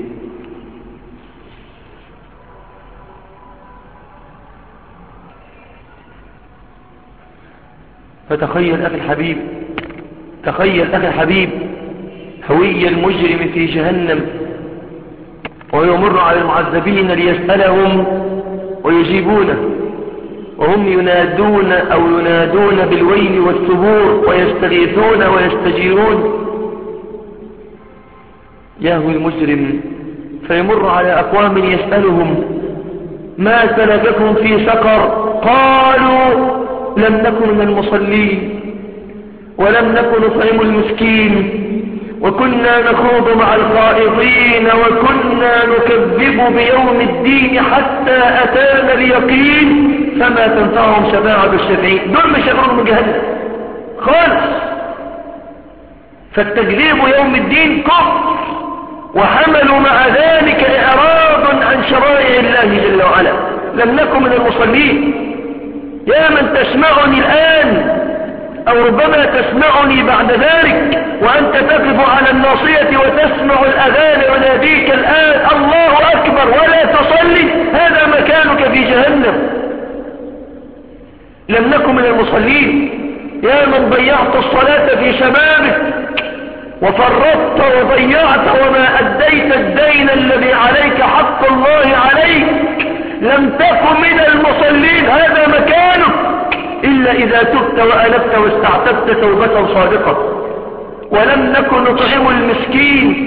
فتخيل أخي الحبيب، تخيل أخي الحبيب هوية المجرم في جهنم ويمر على المعذبين ليسألهم ويجيبونه وهم ينادون أو ينادون بالويل والثبور ويستغيثون ويستجيرون. يهوي المجرم فيمر على أقوام يسألهم ما سلككم في سقر قالوا لم نكن من المصلين ولم نكن نطعم المسكين وكنا نخوض مع الخائضين وكنا نكذب بيوم الدين حتى أتانا اليقين فما تنفعهم شفاعة الشافعين. دول مش يخرجوا من جهنم خالص. فالتكذيب يوم الدين كفر، وحملوا مع ذلك إعراض عن شرائع الله جل وعلا. لم نكن من المصلين. يا من تسمعني الآن أو ربما تسمعني بعد ذلك وأنت تقف على الناصية وتسمع الأذان وناديك الآن الله أكبر ولا تصلي، هذا مكانك في جهنم. لم نكن من المصلين. يا من ضيعت الصلاة في شبابك وفرطت وضيعت وما أديت الدين الذي عليك حق الله عليك، لم تكن من المصلين، هذا مكانك إلا إذا تبت وأنبت واستعتبت توبة صادقة. ولم نكن نطعم المسكين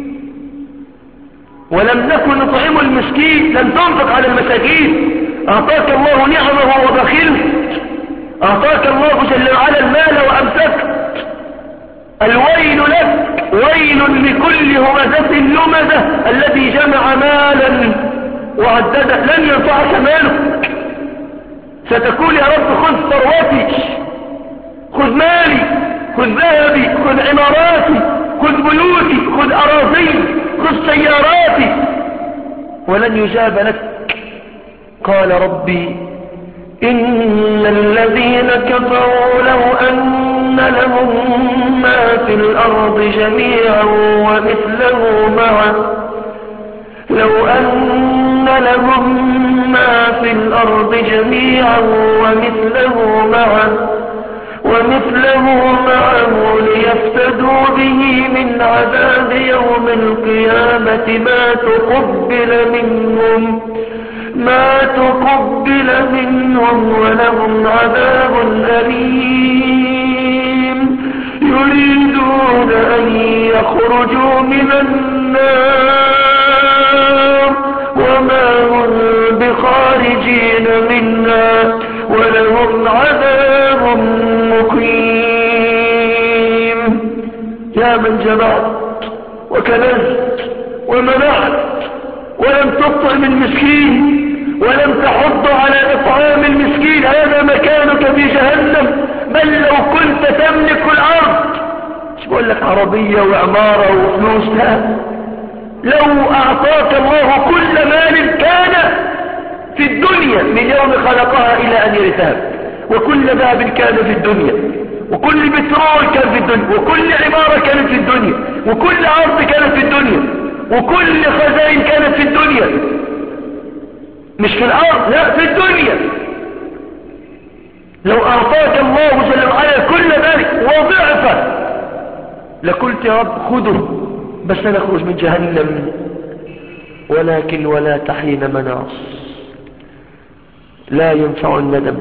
ولم نكن نطعم المسكين لم تنفق على المساكين. أعطاك الله نعمه وبخلت، أعطاك الله جل وعلا المال وأمسكت. الويل لك، ويل لكل همزة لمزة الذي جمع مالا وعدده لن ينفعك مالك. ستقول يا رب خذ ثروتي، خذ مالي، خذ ذهبي، خذ عماراتي، خذ بيوتي، خذ أراضي، خذ سياراتي، ولن يجاب لك. قال ربي إن الذين كفروا لو أن لهم ما في الأرض جميعا ومثله معه لو أن لهم ما في الأرض جميعا ومثله معه ومثله معه ليفتدوا به من عذاب يوم القيامة ما تقبل منهم ما تقبل منهم ولهم عذاب أليم. يريدون أن يخرجوا من النار وما هم بخارجين منها ولهم عذاب مقيم. يا من جمعت وكنزت ومنعت ولم تطعم المسكين ولم تحض على إطعام المسكين، هذا مكانك في جهنم. بل لو كنت تملك الأرض، مش بقول لك عربية وعمارة وفلوس، لا، لو أعطاك الله كل مال كان في الدنيا من يوم خلقها إلى أن يرثها، وكل باب كان في الدنيا، وكل بترول كان في الدنيا، وكل عمارة كانت في الدنيا، وكل أرض كانت في الدنيا، وكل خزائن كانت في الدنيا، مش في الأرض، لا في الدنيا. لو أعطاك الله جل وعلا كل ذلك وضعفه لقلت يا رب خذه بس نخرج من جهنم، ولكن ولا تحين مناص، لا ينفع الندم.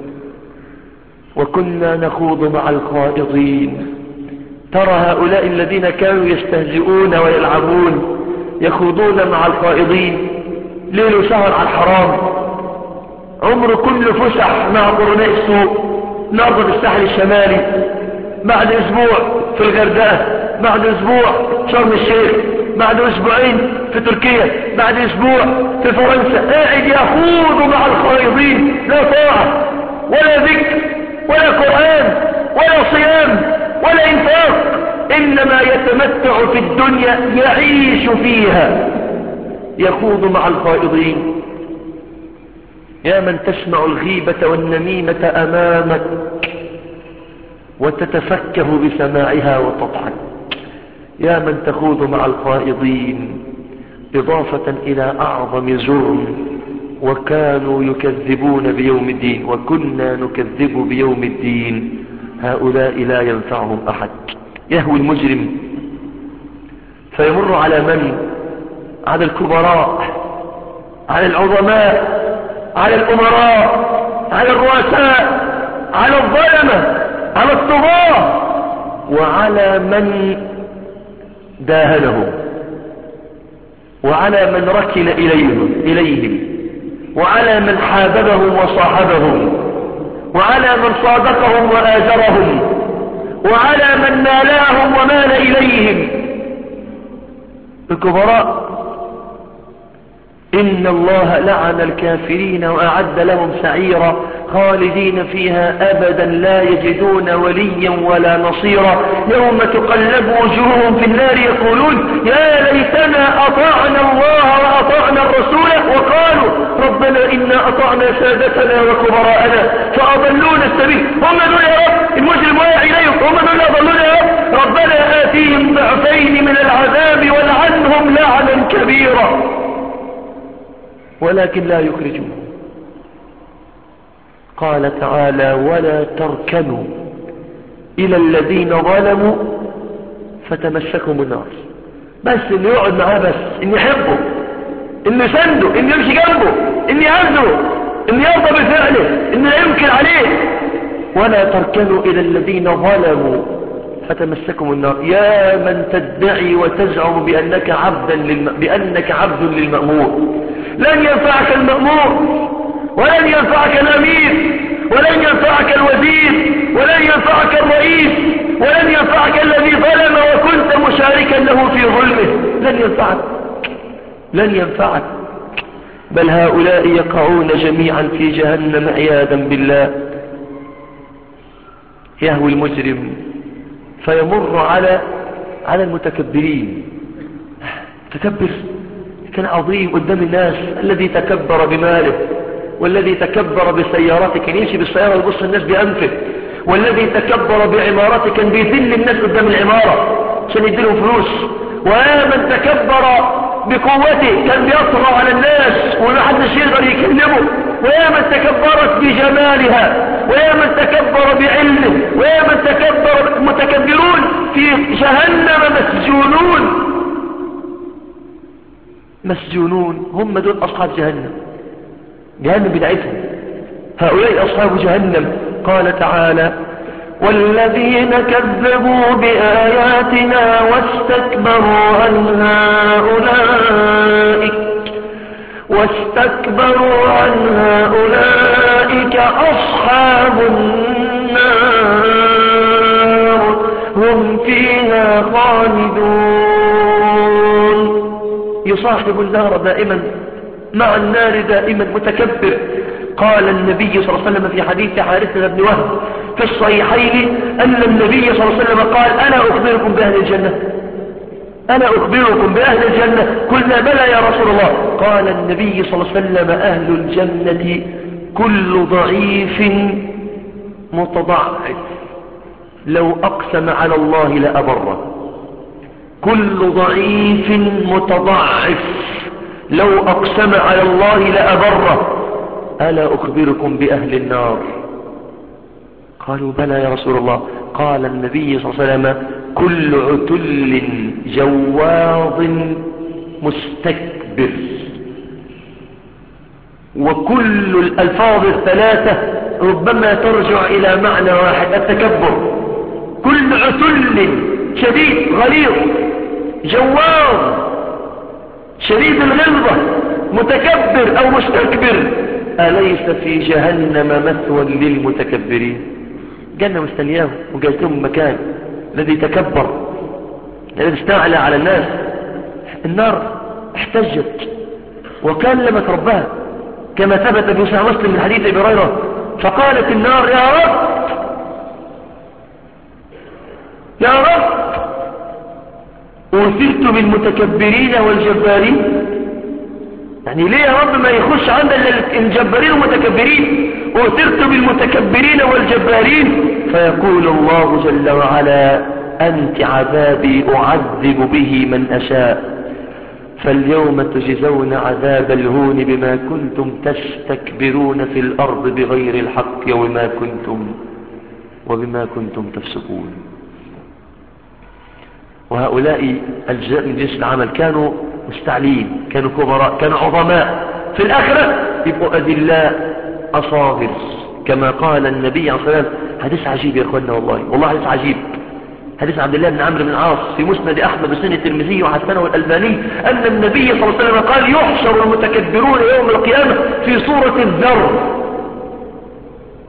وكنا نخوض مع الخائضين. ترى هؤلاء الذين كانوا يستهزئون ويلعبون يخوضون مع الخائضين، ليل وسهر على الحرام، عمر كل فسح مع قرناء السوق، نهضة بالساحل الشمالي، بعد اسبوع في الغردقة، بعد اسبوع شرم الشيخ، بعد اسبوعين في تركيا، بعد اسبوع في فرنسا، قاعد يخوض مع الخائضين، لا طاعة ولا ذكر ولا قرآن ولا صيام ولا انفاق، انما يتمتع في الدنيا، يعيش فيها، يخوض مع الخائضين. يا من تسمع الغيبة والنميمة أمامك وتتفكه بسماعها وتضحك. يا من تخوض مع الخائضين، إضافة إلى أعظم جرم، وكانوا يكذبون بيوم الدين، وكنا نكذب بيوم الدين. هؤلاء لا ينفعهم أحد. يهوي المجرم فيمر على من؟ على الكبراء، على العظماء، على الأمراء، على الرؤساء، على الظلمة، على الطغاة، وعلى من داهنهم، وعلى من ركن إليهم, إليهم وعلى من حاببهم وصاحبهم، وعلى من صادقهم وآزرهم، وعلى من نالاهم ومال إليهم. الكبراء إن الله لعن الكافرين وأعد لهم سعيرا خالدين فيها أبدا لا يجدون وليا ولا نصيرا. يوم تقلب وجوههم في النار يقولون يا ليتنا أطعنا الله وأطعنا الرسول وقالوا ربنا إنا أطعنا سادتنا وكبراءنا فأضلونا السبيل. هم دول يا رب المجرم واقع إليهم، هم دول أضلونا يا رب. ربنا آتيهم ضعفين من العذاب ولعنهم لعنا كبيرا ولكن لا يخرجون. قال تعالى ولا تركنوا إلى الذين ظلموا فتمسكهم النار. بس اللي يقعد معاه بس إن يحبه، إن يسنده، إن يمشي جنبه، إن يعزه، إن يرضى بفعله، إن يمكن عليه. ولا تركنوا إلى الذين ظلموا فتمسكهم النار. يا من تدعي وتزعم بأنك, عبدا للم... بأنك عبد للمأمور، لن ينفعك المأمور ولن ينفعك الأمير ولن ينفعك الوزير ولن ينفعك الرئيس ولن ينفعك الذي ظلم وكنت مشاركا له في ظلمه. لن ينفعك لن ينفعك بل هؤلاء يقعون جميعا في جهنم عياذا بالله. يهوي المجرم فيمر على على المتكبرين. تكبر كان عظيم قدام الناس، الذي تكبر بماله والذي تكبر بسيارته كان يمشي بالسيارة يبص الناس بأنفه، والذي تكبر بعمارته كان بيذل الناس قدام العمارة عشان يديلهم فلوس، ومن تكبر بقوته كان بيطغى على الناس ومحدش يقدر يكلمه، ويا من تكبرت بجمالها، ويا من تكبر بعلمه، ويا من تكبر متكبرون في جهنم مسجونون مسجونون. هم دول أصحاب جهنم، جهنم بدعتهم، هؤلاء أصحاب جهنم. قال تعالى والذين كذبوا بآياتنا واستكبروا عنها أولئك واستكبروا عنها أولئك أصحاب النار هم فيها خالدون. يصاحب النار دائما، مع النار دائما متكبر. قال النبي صلى الله عليه وسلم في حديث حارثة بن وهب في الصحيحين أن النبي صلى الله عليه وسلم قال أنا أخبركم بأهل الجنة، أنا أخبركم بأهل الجنة. قلنا بلى يا رسول الله. قال النبي صلى الله عليه وسلم أهل الجنة كل ضعيف متضعف لو أقسم على الله لأبره. كل ضعيف متضعف لو أقسم على الله لأبره. ألا أخبركم بأهل النار؟ قالوا بلى يا رسول الله. قال النبي صلى الله عليه وسلم كل عتل جواظ مستكبر. وكل الألفاظ الثلاثة ربما ترجع إلى معنى واحد، التكبر. كل عتل شديد غليظ، جواظ شديد الغلظة، متكبر أو مستكبر. أليس في جهنم مثوى للمتكبرين؟ جنة مستنياهم وجايتهم مكان الذي تكبر، الذي استعلى على الناس. النار احتجت وكلمت ربها كما ثبت في صحيح مسلم من حديث أبي هريرة، فقالت النار يا رب يا رب أوثرت بالمتكبرين والجبارين. يعني ليه يا رب ما يخش عندنا الجبارين والمتكبرين؟ أوثرت بالمتكبرين والجبارين. فيقول الله جل وعلا أنت عذابي أعذب به من أشاء، فاليوم تجزون عذاب الهون بما كنتم تستكبرون في الأرض بغير الحق وبما كنتم وبما كنتم تفسقون. وهؤلاء الجزاء من جنس العمل كانوا مستعلين، كانوا كبراء، كانوا عظماء. في الآخرة يبقوا أذلاء أصاغر كما قال النبي عليه الصلاة والسلام. حديث عجيب يا أخوانا، والله والله حديث عجيب. حديث عبد الله بن عمرو بن العاص في مسند أحمد بسنة الترمذي وحسنه الألباني أن النبي صلى الله عليه وسلم قال يحشر المتكبرون يوم القيامة في صورة الذر.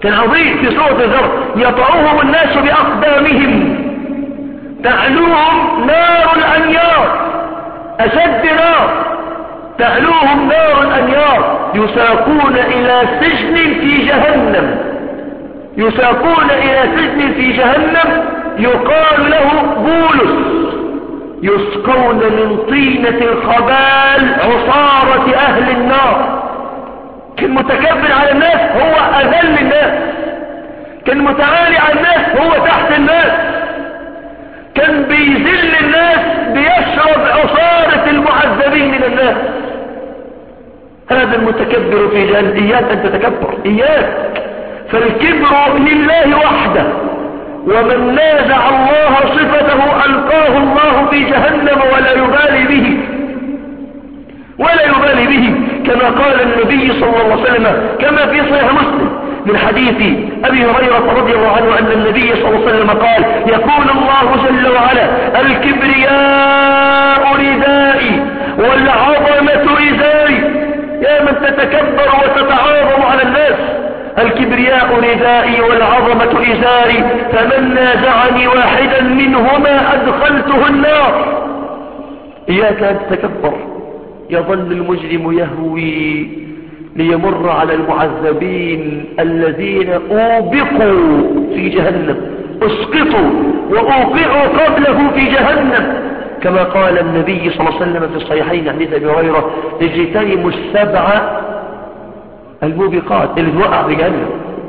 كان عظيم في سورة الذر. يطعوهم الناس بأقدامهم تعلوهم نار الأنيار، أشد نار تعلوهم نار الأنيار، يساقون إلى سجن في جهنم، يساقون إلى سجن في جهنم يقال له بولس، يسقون من طينة الخبال عصارة أهل النار. كان متكبر على الناس هو أذل الناس، كان متعالي على الناس هو تحت الناس، كان بيذل الناس بيشرب عصارة المعذبين من الناس. هذا المتكبر في جهنم. إياك أن تتكبر، إياك، فالكبر لله وحده، ومن نازع الله صفته ألقاه الله في جهنم ولا يبالي به، ولا يبالي به، كما قال النبي صلى الله عليه وسلم كما في صحيح مسلم من حديث أبي هريرة رضي الله عنه أن النبي صلى الله عليه وسلم قال: يقول الله جل وعلا: الكبرياء ردائي والعظمة إزاري. يا من تتكبر وتتعاظم على الناس، الكبرياء ردائي والعظمة إزاري، فمن نازعني واحدا منهما أدخلته النار. إياك أن تتكبر. يظل المجرم يهوي ليمر على المعذبين الذين أوبقوا في جهنم، اسقطوا وأوقعوا قبله في جهنم، كما قال النبي صلى الله عليه وسلم في الصحيحين حديث أبي هريرة: اجتنبوا السبع الموبقات اللي توقع في جهنم.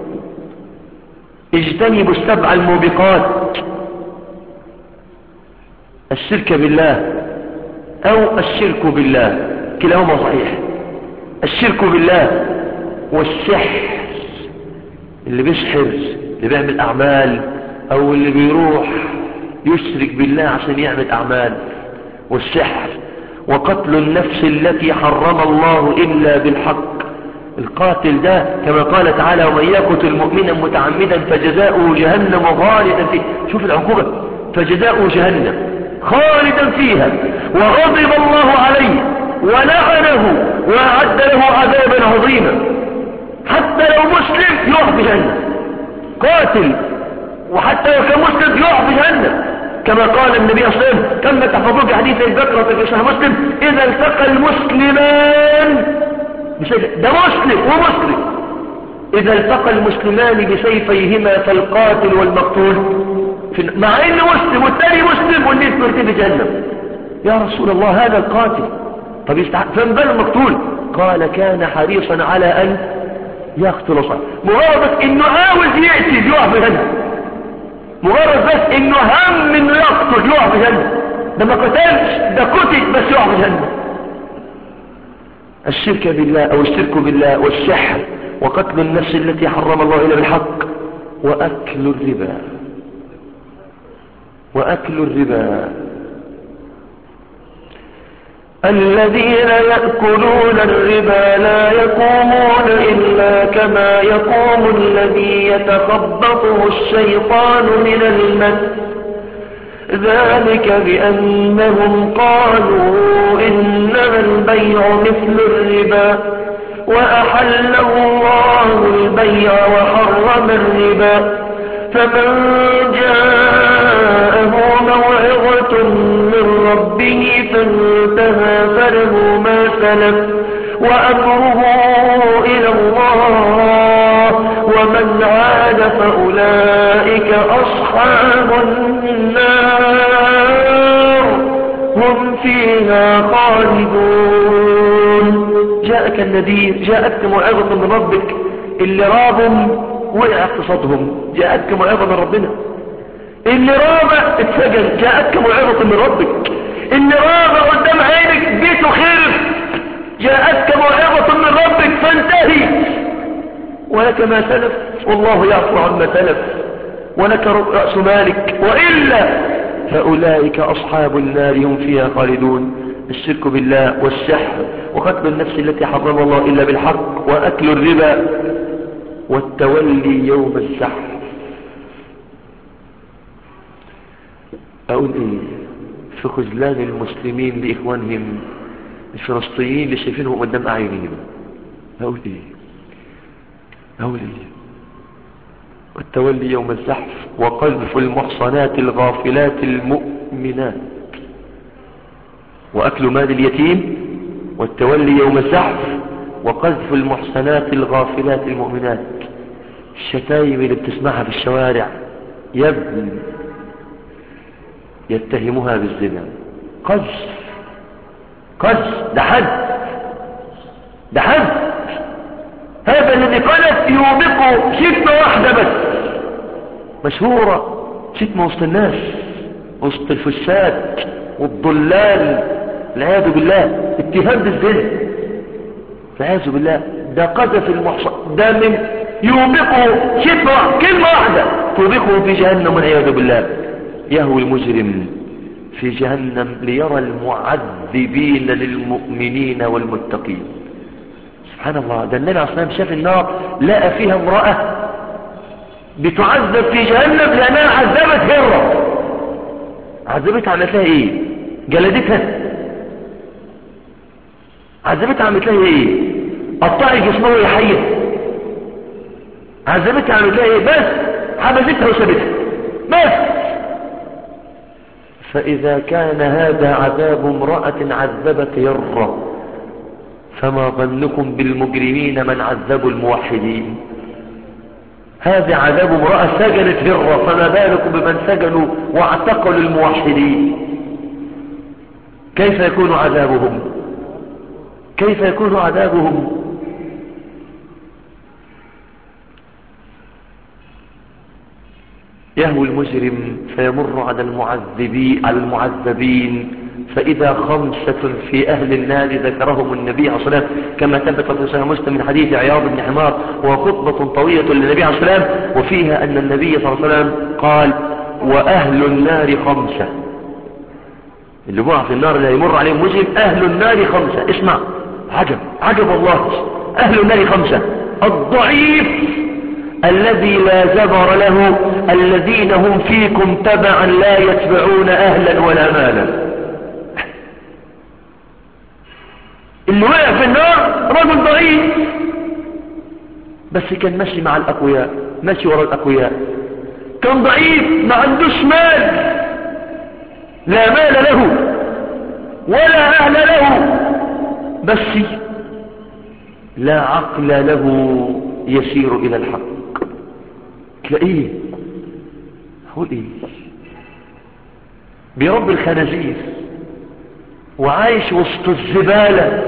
اجتنبوا السبع الموبقات: الشرك بالله أو الشرك بالله، كلاهما صحيح. الشرك بالله والسحر، اللي بيسحر، اللي بيعمل أعمال، أو اللي بيروح يشرك بالله عشان يعمل أعمال، والسحر. وقتل النفس التي حرم الله إلا بالحق، القاتل ده كما قال تعالى: ومن يقتل مؤمنا متعمدا فجزاؤه جهنم خالدا فيها. شوف العقوبة، فجزاؤه جهنم خالدا فيها وغضب الله عليه ولعنه وأعد له عذابا عظيما. حتى لو مسلم يقع في جهنم، قاتل وحتى لو كان مسلم يقع في جهنم، كما قال النبي صلى الله عليه وسلم كما تحفظون في حديث البكرة في صحيح مسلم: إذا التقى المسلمان، ده مسلم ومسلم، إذا التقى المسلمان بسيفيهما فالقاتل والمقتول في، مع إنه مسلم والتاني مسلم والناس مرتين في جهنم. يا رسول الله هذا القاتل، طب يستحق، فمن بال المقتول؟ قال: كان حريصا على أن يقتل صاحبه. مجرد إنه عاوز يقتل يقع في جهنم، مجرد بس إنه هم إنه يقتل يقع في جهنم، ده ما قتلش، ده قتل بس يقع في جهنم. الشرك بالله أو الشرك بالله والسحر وقتل النفس التي حرم الله إلا بالحق وأكل الربا، وأكل الربا. الذين يأكلون الربا لا يقومون إلا كما يقوم الذي يتخبطه الشيطان من المس، ذلك بأنهم قالوا إنما البيع مثل الربا وأحل الله البيع وحرم الربا، فمن جاءه موعظة من ربه فانتهى فله ما سلف وأمره إلى الله، ومن عاد فأولئك أصحاب النار هم فيها خالدون. جاءك النذير، جاءتك موعظة من ربك، اللي رابهم وقع اقتصادهم، جاءتك موعظة من ربنا. اللي رابع اتسجن، جاءتك موعظة من ربك. اللي رابع قدام عينك بيته خرب، جاءتك موعظة من ربك فانتهي، ولك ما سلف والله يعفو عما سلف ولك رأس مالك، وإلا فأولئك أصحاب النار هم فيها خالدون. الشرك بالله والسحر وقتل النفس التي حرم الله إلا بالحق وأكل الربا والتولي يوم الزحف. أقول إيه في خذلان المسلمين لإخوانهم الفلسطينيين اللي شايفينهم قدام أعينهم؟ أقول إيه؟ أقول إيه؟ والتولي يوم الزحف وقذف المحصنات الغافلات المؤمنات وأكل مال اليتيم والتولي يوم الزحف وقذف المحصنات الغافلات المؤمنات. الشتايم اللي بتسمعها في الشوارع، يا ابن يتهمها بالزنا، قذف قذف، ده حد ده حد. هذا الذي قالت يوبقه شتمة واحدة بس مشهورة، شتمة وسط الناس، وسط الفساد والضلال، العياذ بالله، اتهام بالزنا، العياذ بالله. ده قذف المحصن، ده من يوبقه شتمة كلمة واحدة توبقه في جهنم والعياذ بالله. يهوي المجرم في جهنم ليرى المعذبين للمؤمنين والمتقين. سبحان الله، ده النبي عليه الصلاة والسلام شاف النار لقى فيها امرأة بتعذب في جهنم لأنها عذبت هرة. عذبتها عملت لها ايه؟ جلدتها. عذبتها عملت لها ايه؟ قطعت جسمها وهي حية. عذبتها عملت لها ايه؟ بس حبستها وسابتها بس. فإذا كان هذا عذاب امرأة عذبت هرة، فما ظنكم بالمجرمين من عذبوا الموحدين؟ هذا عذاب امرأة سجنت هرة، فما بالكم بمن سجنوا واعتقلوا الموحدين؟ كيف يكون عذابهم؟ كيف يكون عذابهم؟ يهوي المجرم فيمر على المعذبين على المعذبين فإذا خمسة في أهل النار ذكرهم النبي عليه الصلاة والسلام كما ثبت في صحيح مسلم من حديث عياض بن حمار، وخطبة طويلة للنبي عليه الصلاة والسلام، وفيها أن النبي صلى الله عليه وسلم قال: وأهل النار خمسة. اللي بقع في النار لا يمر عليهم مجرم، أهل النار خمسة. اسمع، عجب عجب الله، أهل النار خمسة: الضعيف الذي لا زبر له، الذين هم فيكم تبعا لا يتبعون أهلا ولا مالا. اللي وقع في النار رجل ضعيف بس كان ماشي مع الأقوياء، ماشي وراء الأقوياء، كان ضعيف ما عندوش مال، لا مال له ولا أهل له، بس لا عقل له يسير إلى الحق. تلاقيه هو ايه؟ بيربي الخنازير وعايش وسط الزبالة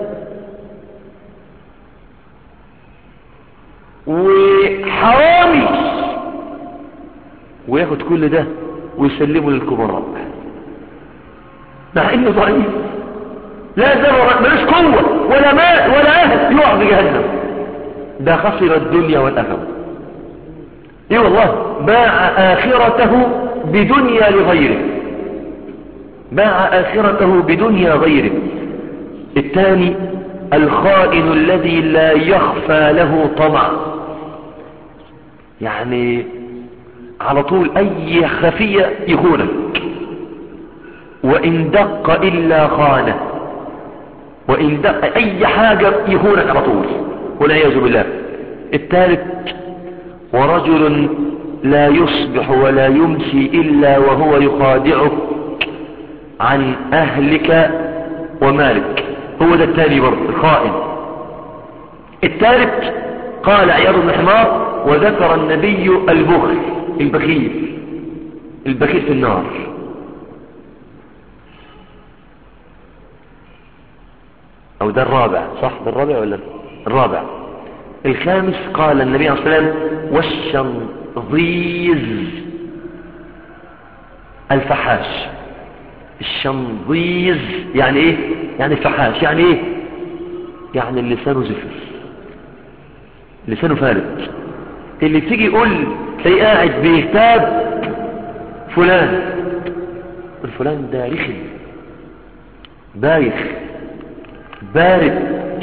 وحرامي، وياخد كل ده ويسلمه للكبراء مع انه ضعيف، لا زر ملوش قوة ولا مال ولا اهل، يقع في جهنم. ده خسر الدنيا والاخرة. ايه والله، باع آخرته بدنيا لغيره، باع آخرته بدنيا غيره. الثاني الخائن الذي لا يخفى له طمع، يعني على طول أي خفية يخونك، وإن دق إلا خانه، وإن دق أي حاجة يخونك على طول والعياذ بالله. الثالث ورجل لا يصبح ولا يمسي إلا وهو يخادعك عن أهلك ومالك، هو ده الثاني برضه الخائن. الثالث قال عياض بن حمار: وذكر النبي البخل، البخيل، البخيل في النار. أو ده الرابع، صح؟ ده الرابع ولا الرابع؟ الخامس قال النبي عليه الصلاة والسلام: والشنظيز الفحاش. الشنظيز يعني ايه؟ يعني الفحاش، يعني ايه؟ يعني اللسان زفر، لسانه فارد، اللي تيجي يقول تلاقيه قاعد بيهتاب فلان، الفلان ده رخم بايخ بارد.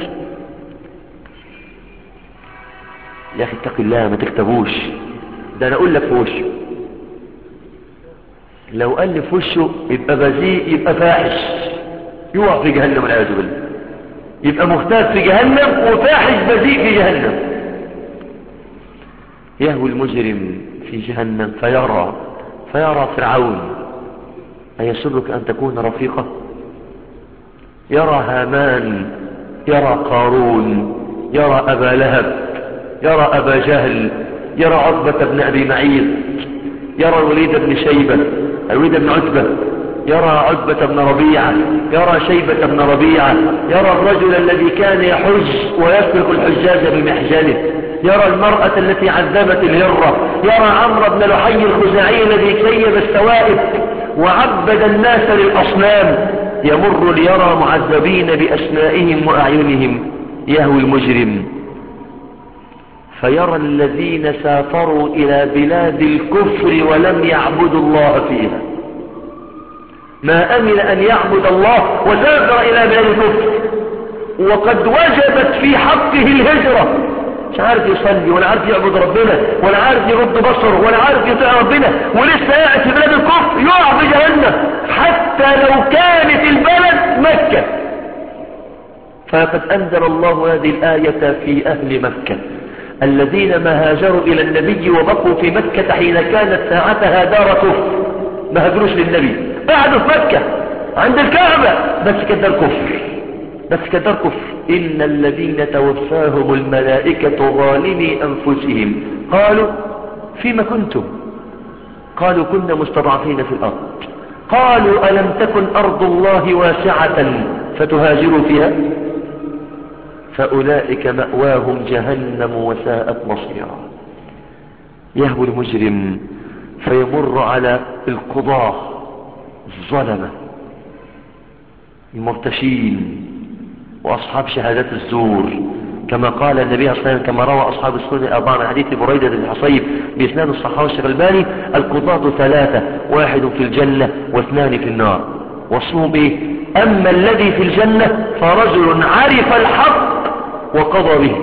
يا اخي اتق الله ما تكتبوش، ده انا اقول لك في وشه، لو قال لي في وشه يبقى بذيء، يبقى فاحش، يقع في جهنم والعياذ بالله، يبقى مغتاب في جهنم وفاحش بذيء في جهنم. يهوي المجرم في جهنم فيرى فيرى فرعون أيسرك أن تكون رفيقه؟ يرى هامان، يرى قارون، يرى أبا لهب، يرى أبا جهل، يرى عتبة بن أبي معيط، يرى الوليد بن شيبة، الوليد بن عتبة، يرى عتبة بن ربيعة، يرى شيبة بن ربيعة، يرى الرجل الذي كان يحج ويسرق الحجاج بمحجنه، يرى المرأة التي عذبت الهرة، يرى عمرو بن لحي الخزاعي الذي كيب السوائب وعبد الناس للأصنام، يمر ليرى معذبين بأسمائهم وأعينهم. يهوي المجرم فيرى الذين سافروا إلى بلاد الكفر ولم يعبدوا الله فيها، ما أمل أن يعبد الله وسافر إلى بلاد الكفر وقد وجبت في حقه الهجرة، مش عارف يصلي ولا عارف يعبد ربنا ولا عارف يغض بصره ولا عارف يطيع ربنا، ولسه قاعد في بلاد الكفر يقع في جهنم حتى لو كانت البلد مكة. فقد أنزل الله هذه الآية في أهل مكة الذين ما هاجروا إلى النبي وبقوا في مكة حين كانت ساعتها دار كفر، ما هاجروش للنبي، قعدوا في مكة عند الكعبة بس كدار كفر، بس كدار كفر. إن الذين توفاهم الملائكة ظالمي أنفسهم قالوا فيما كنتم؟ قالوا كنا مستضعفين في الأرض. قالوا ألم تكن أرض الله واسعة فتهاجروا فيها؟ فأولئك مأواهم جهنم وساءت مصيرا. يهوي المجرم فيمر على القضاة الظلمة المرتشين وأصحاب شهادات الزور، كما قال النبي صلى الله عليه وسلم كما روى أصحاب السنة أربعة من حديث بريدة بن الحصيب بإسناد الصحابة الشيخ الألباني: القضاة ثلاثة، واحد في الجنة واثنان في النار. وصفهم إيه؟ أما الذي في الجنة فرجل عرف الحق وقضى به.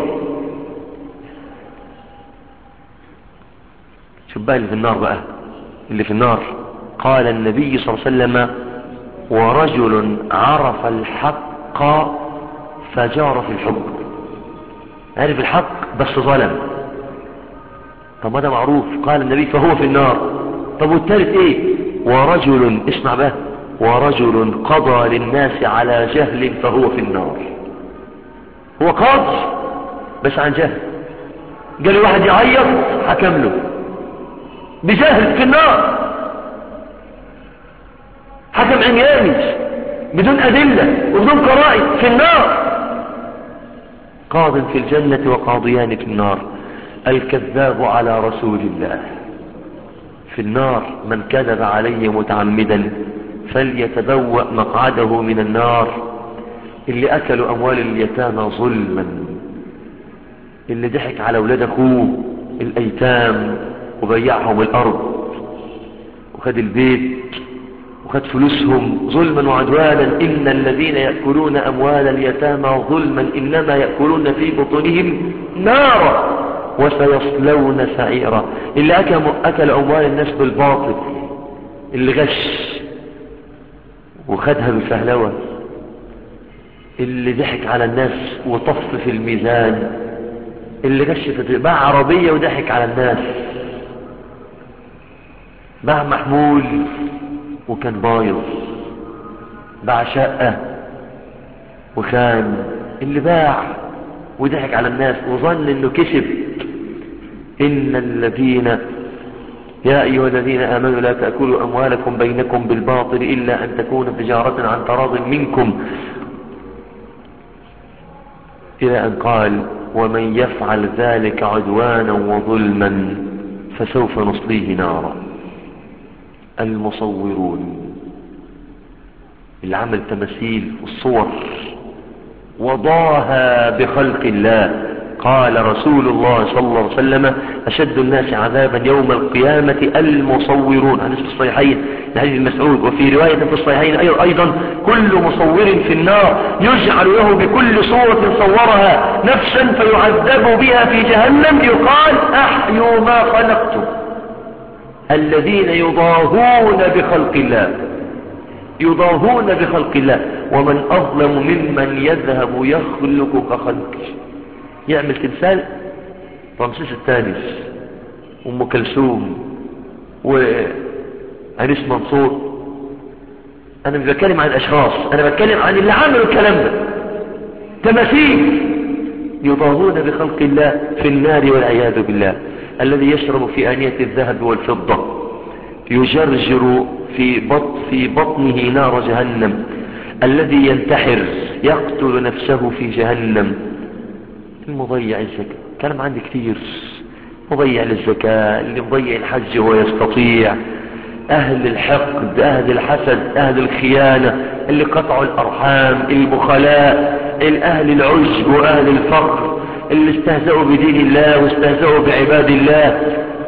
شوف بقى اللي في النار بقى، اللي في النار قال النبي صلى الله عليه وسلم: ورجل عرف الحق فجار في الحكم. عرف الحق بس ظلم. طب هذا معروف، قال النبي فهو في النار. طب والثالث ايه؟ ورجل، اسمع بقى، ورجل قضى للناس على جهل فهو في النار. هو قاضي بس عن جهل، قال له واحد يعيط حكم له بجهل في النار، حكم عمياني بدون أدلة وبدون قرائن في النار. قاض في الجنة وقاضيان في النار. الكذاب على رسول الله في النار: من كذب علي متعمدا فليتبوأ مقعده من النار. اللي أكلوا أموال اليتامى ظلما، اللي ضحك على أولاد أخوه الأيتام وبيعهم الأرض وخد البيت وخد فلوسهم ظلما وعدوانا. إن الذين يأكلون أموال اليتامى ظلما إنما يأكلون في بطونهم نارا وسيصلون سعيرا. اللي أكل, أكل أموال الناس بالباطل، اللي غش وخدها بالفهلوة، اللي ضحك على الناس وطف في الميزان، اللي غش في باع عربية وضحك على الناس، باع محمول وكان بايظ، باع شقة وخان، اللي باع وضحك على الناس وظن انه كسب. ان الذين يا ايها الذين امنوا لا تأكلوا اموالكم بينكم بالباطل الا ان تكون تجارة عن تراض منكم، الى ان قال: ومن يفعل ذلك عدوانا وظلما فسوف نصليه نارا. المصورون اللي عمل تماثيل الصور وضاها بخلق الله. قال رسول الله صلى الله عليه وسلم: أشد الناس عذابا يوم القيامة المصورون. عن الصحيحين لحديث المسعود. وفي رواية في الصحيحين أيضا: كل مصور في النار يجعل له بكل صورة صورها نفسا فيعذب بها في جهنم، يقال: أحيوا ما خلقتم. الذين يضاهون بخلق الله، يضاهون بخلق الله. ومن أظلم ممن يذهب يخلق كخلقه. يعمل تمثال رمسيس الثاني وأم كلثوم وعريس منصور. أنا مش بتكلم عن أشخاص، أنا بتكلم عن اللي عملوا الكلام ده. تماثيل يضاهون بخلق الله في النار والعياذ بالله. الذي يشرب في آنية الذهب والفضة يجرجر في بطن في بطنه نار جهنم. الذي ينتحر يقتل نفسه في جهنم. المضيع الزكاة، كلام عندي كثير. مضيع للزكاة، اللي مضيع الحج هو يستطيع، أهل الحقد، أهل الحسد، أهل الخيانة، اللي قطعوا الأرحام، البخلاء، الأهل العجب وأهل الفقر، اللي استهزأوا بدين الله واستهزأوا بعباد الله،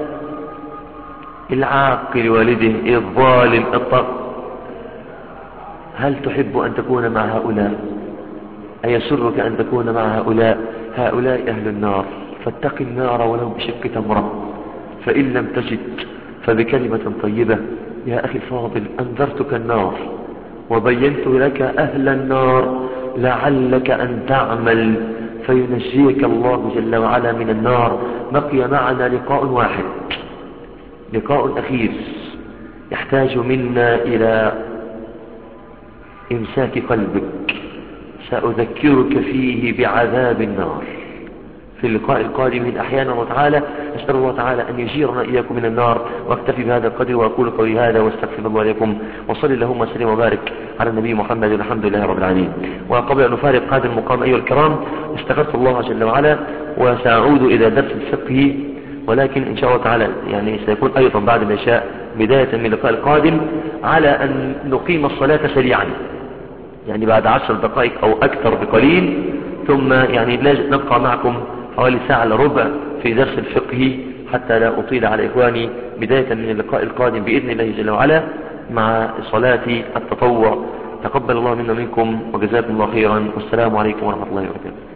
العاقل والده، الظالم، الطغى. هل تحب أن تكون مع هؤلاء؟ أيسرك أن تكون مع هؤلاء؟ هؤلاء أهل النار. فاتق النار ولو بشق تمرة، فإن لم تجد فبكلمة طيبة. يا أخي الفاضل، أنذرتك النار وبينت لك أهل النار لعلك أن تعمل فينجيك الله جل وعلا من النار. بقي معنا لقاء واحد، لقاء أخير يحتاج منا إلى إمساك قلبك. سأذكرك فيه بعذاب النار في اللقاء القادم من أحيانا وتعالى. أسأل الله تعالى أن يجيرنا إياكم من النار. واكتفي بهذا القدر وأقول قولي هذا واستغفر الله لكم، وصلي اللهم وسلم وبارك على النبي محمد والحمد لله رب العالمين. وقبل أن نفارق هذا المقام أيها الكرام، استغفرت الله جل وعلا وسأعود إلى درس الفقه، ولكن إن شاء الله تعالى يعني سيكون أيضا بعد العشاء بداية من اللقاء القادم، على أن نقيم الصلاة سريعا، يعني بعد عشر دقائق أو أكثر بقليل، ثم يعني نبقى معكم حوالي ساعة إلا ربع في درس الفقه حتى لا أطيل على إخواني، بداية من اللقاء القادم بإذن الله جل وعلا مع صلاة التطوع. تقبل الله منا منكم وجزاكم الله خيرا، والسلام عليكم ورحمة الله وبركاته.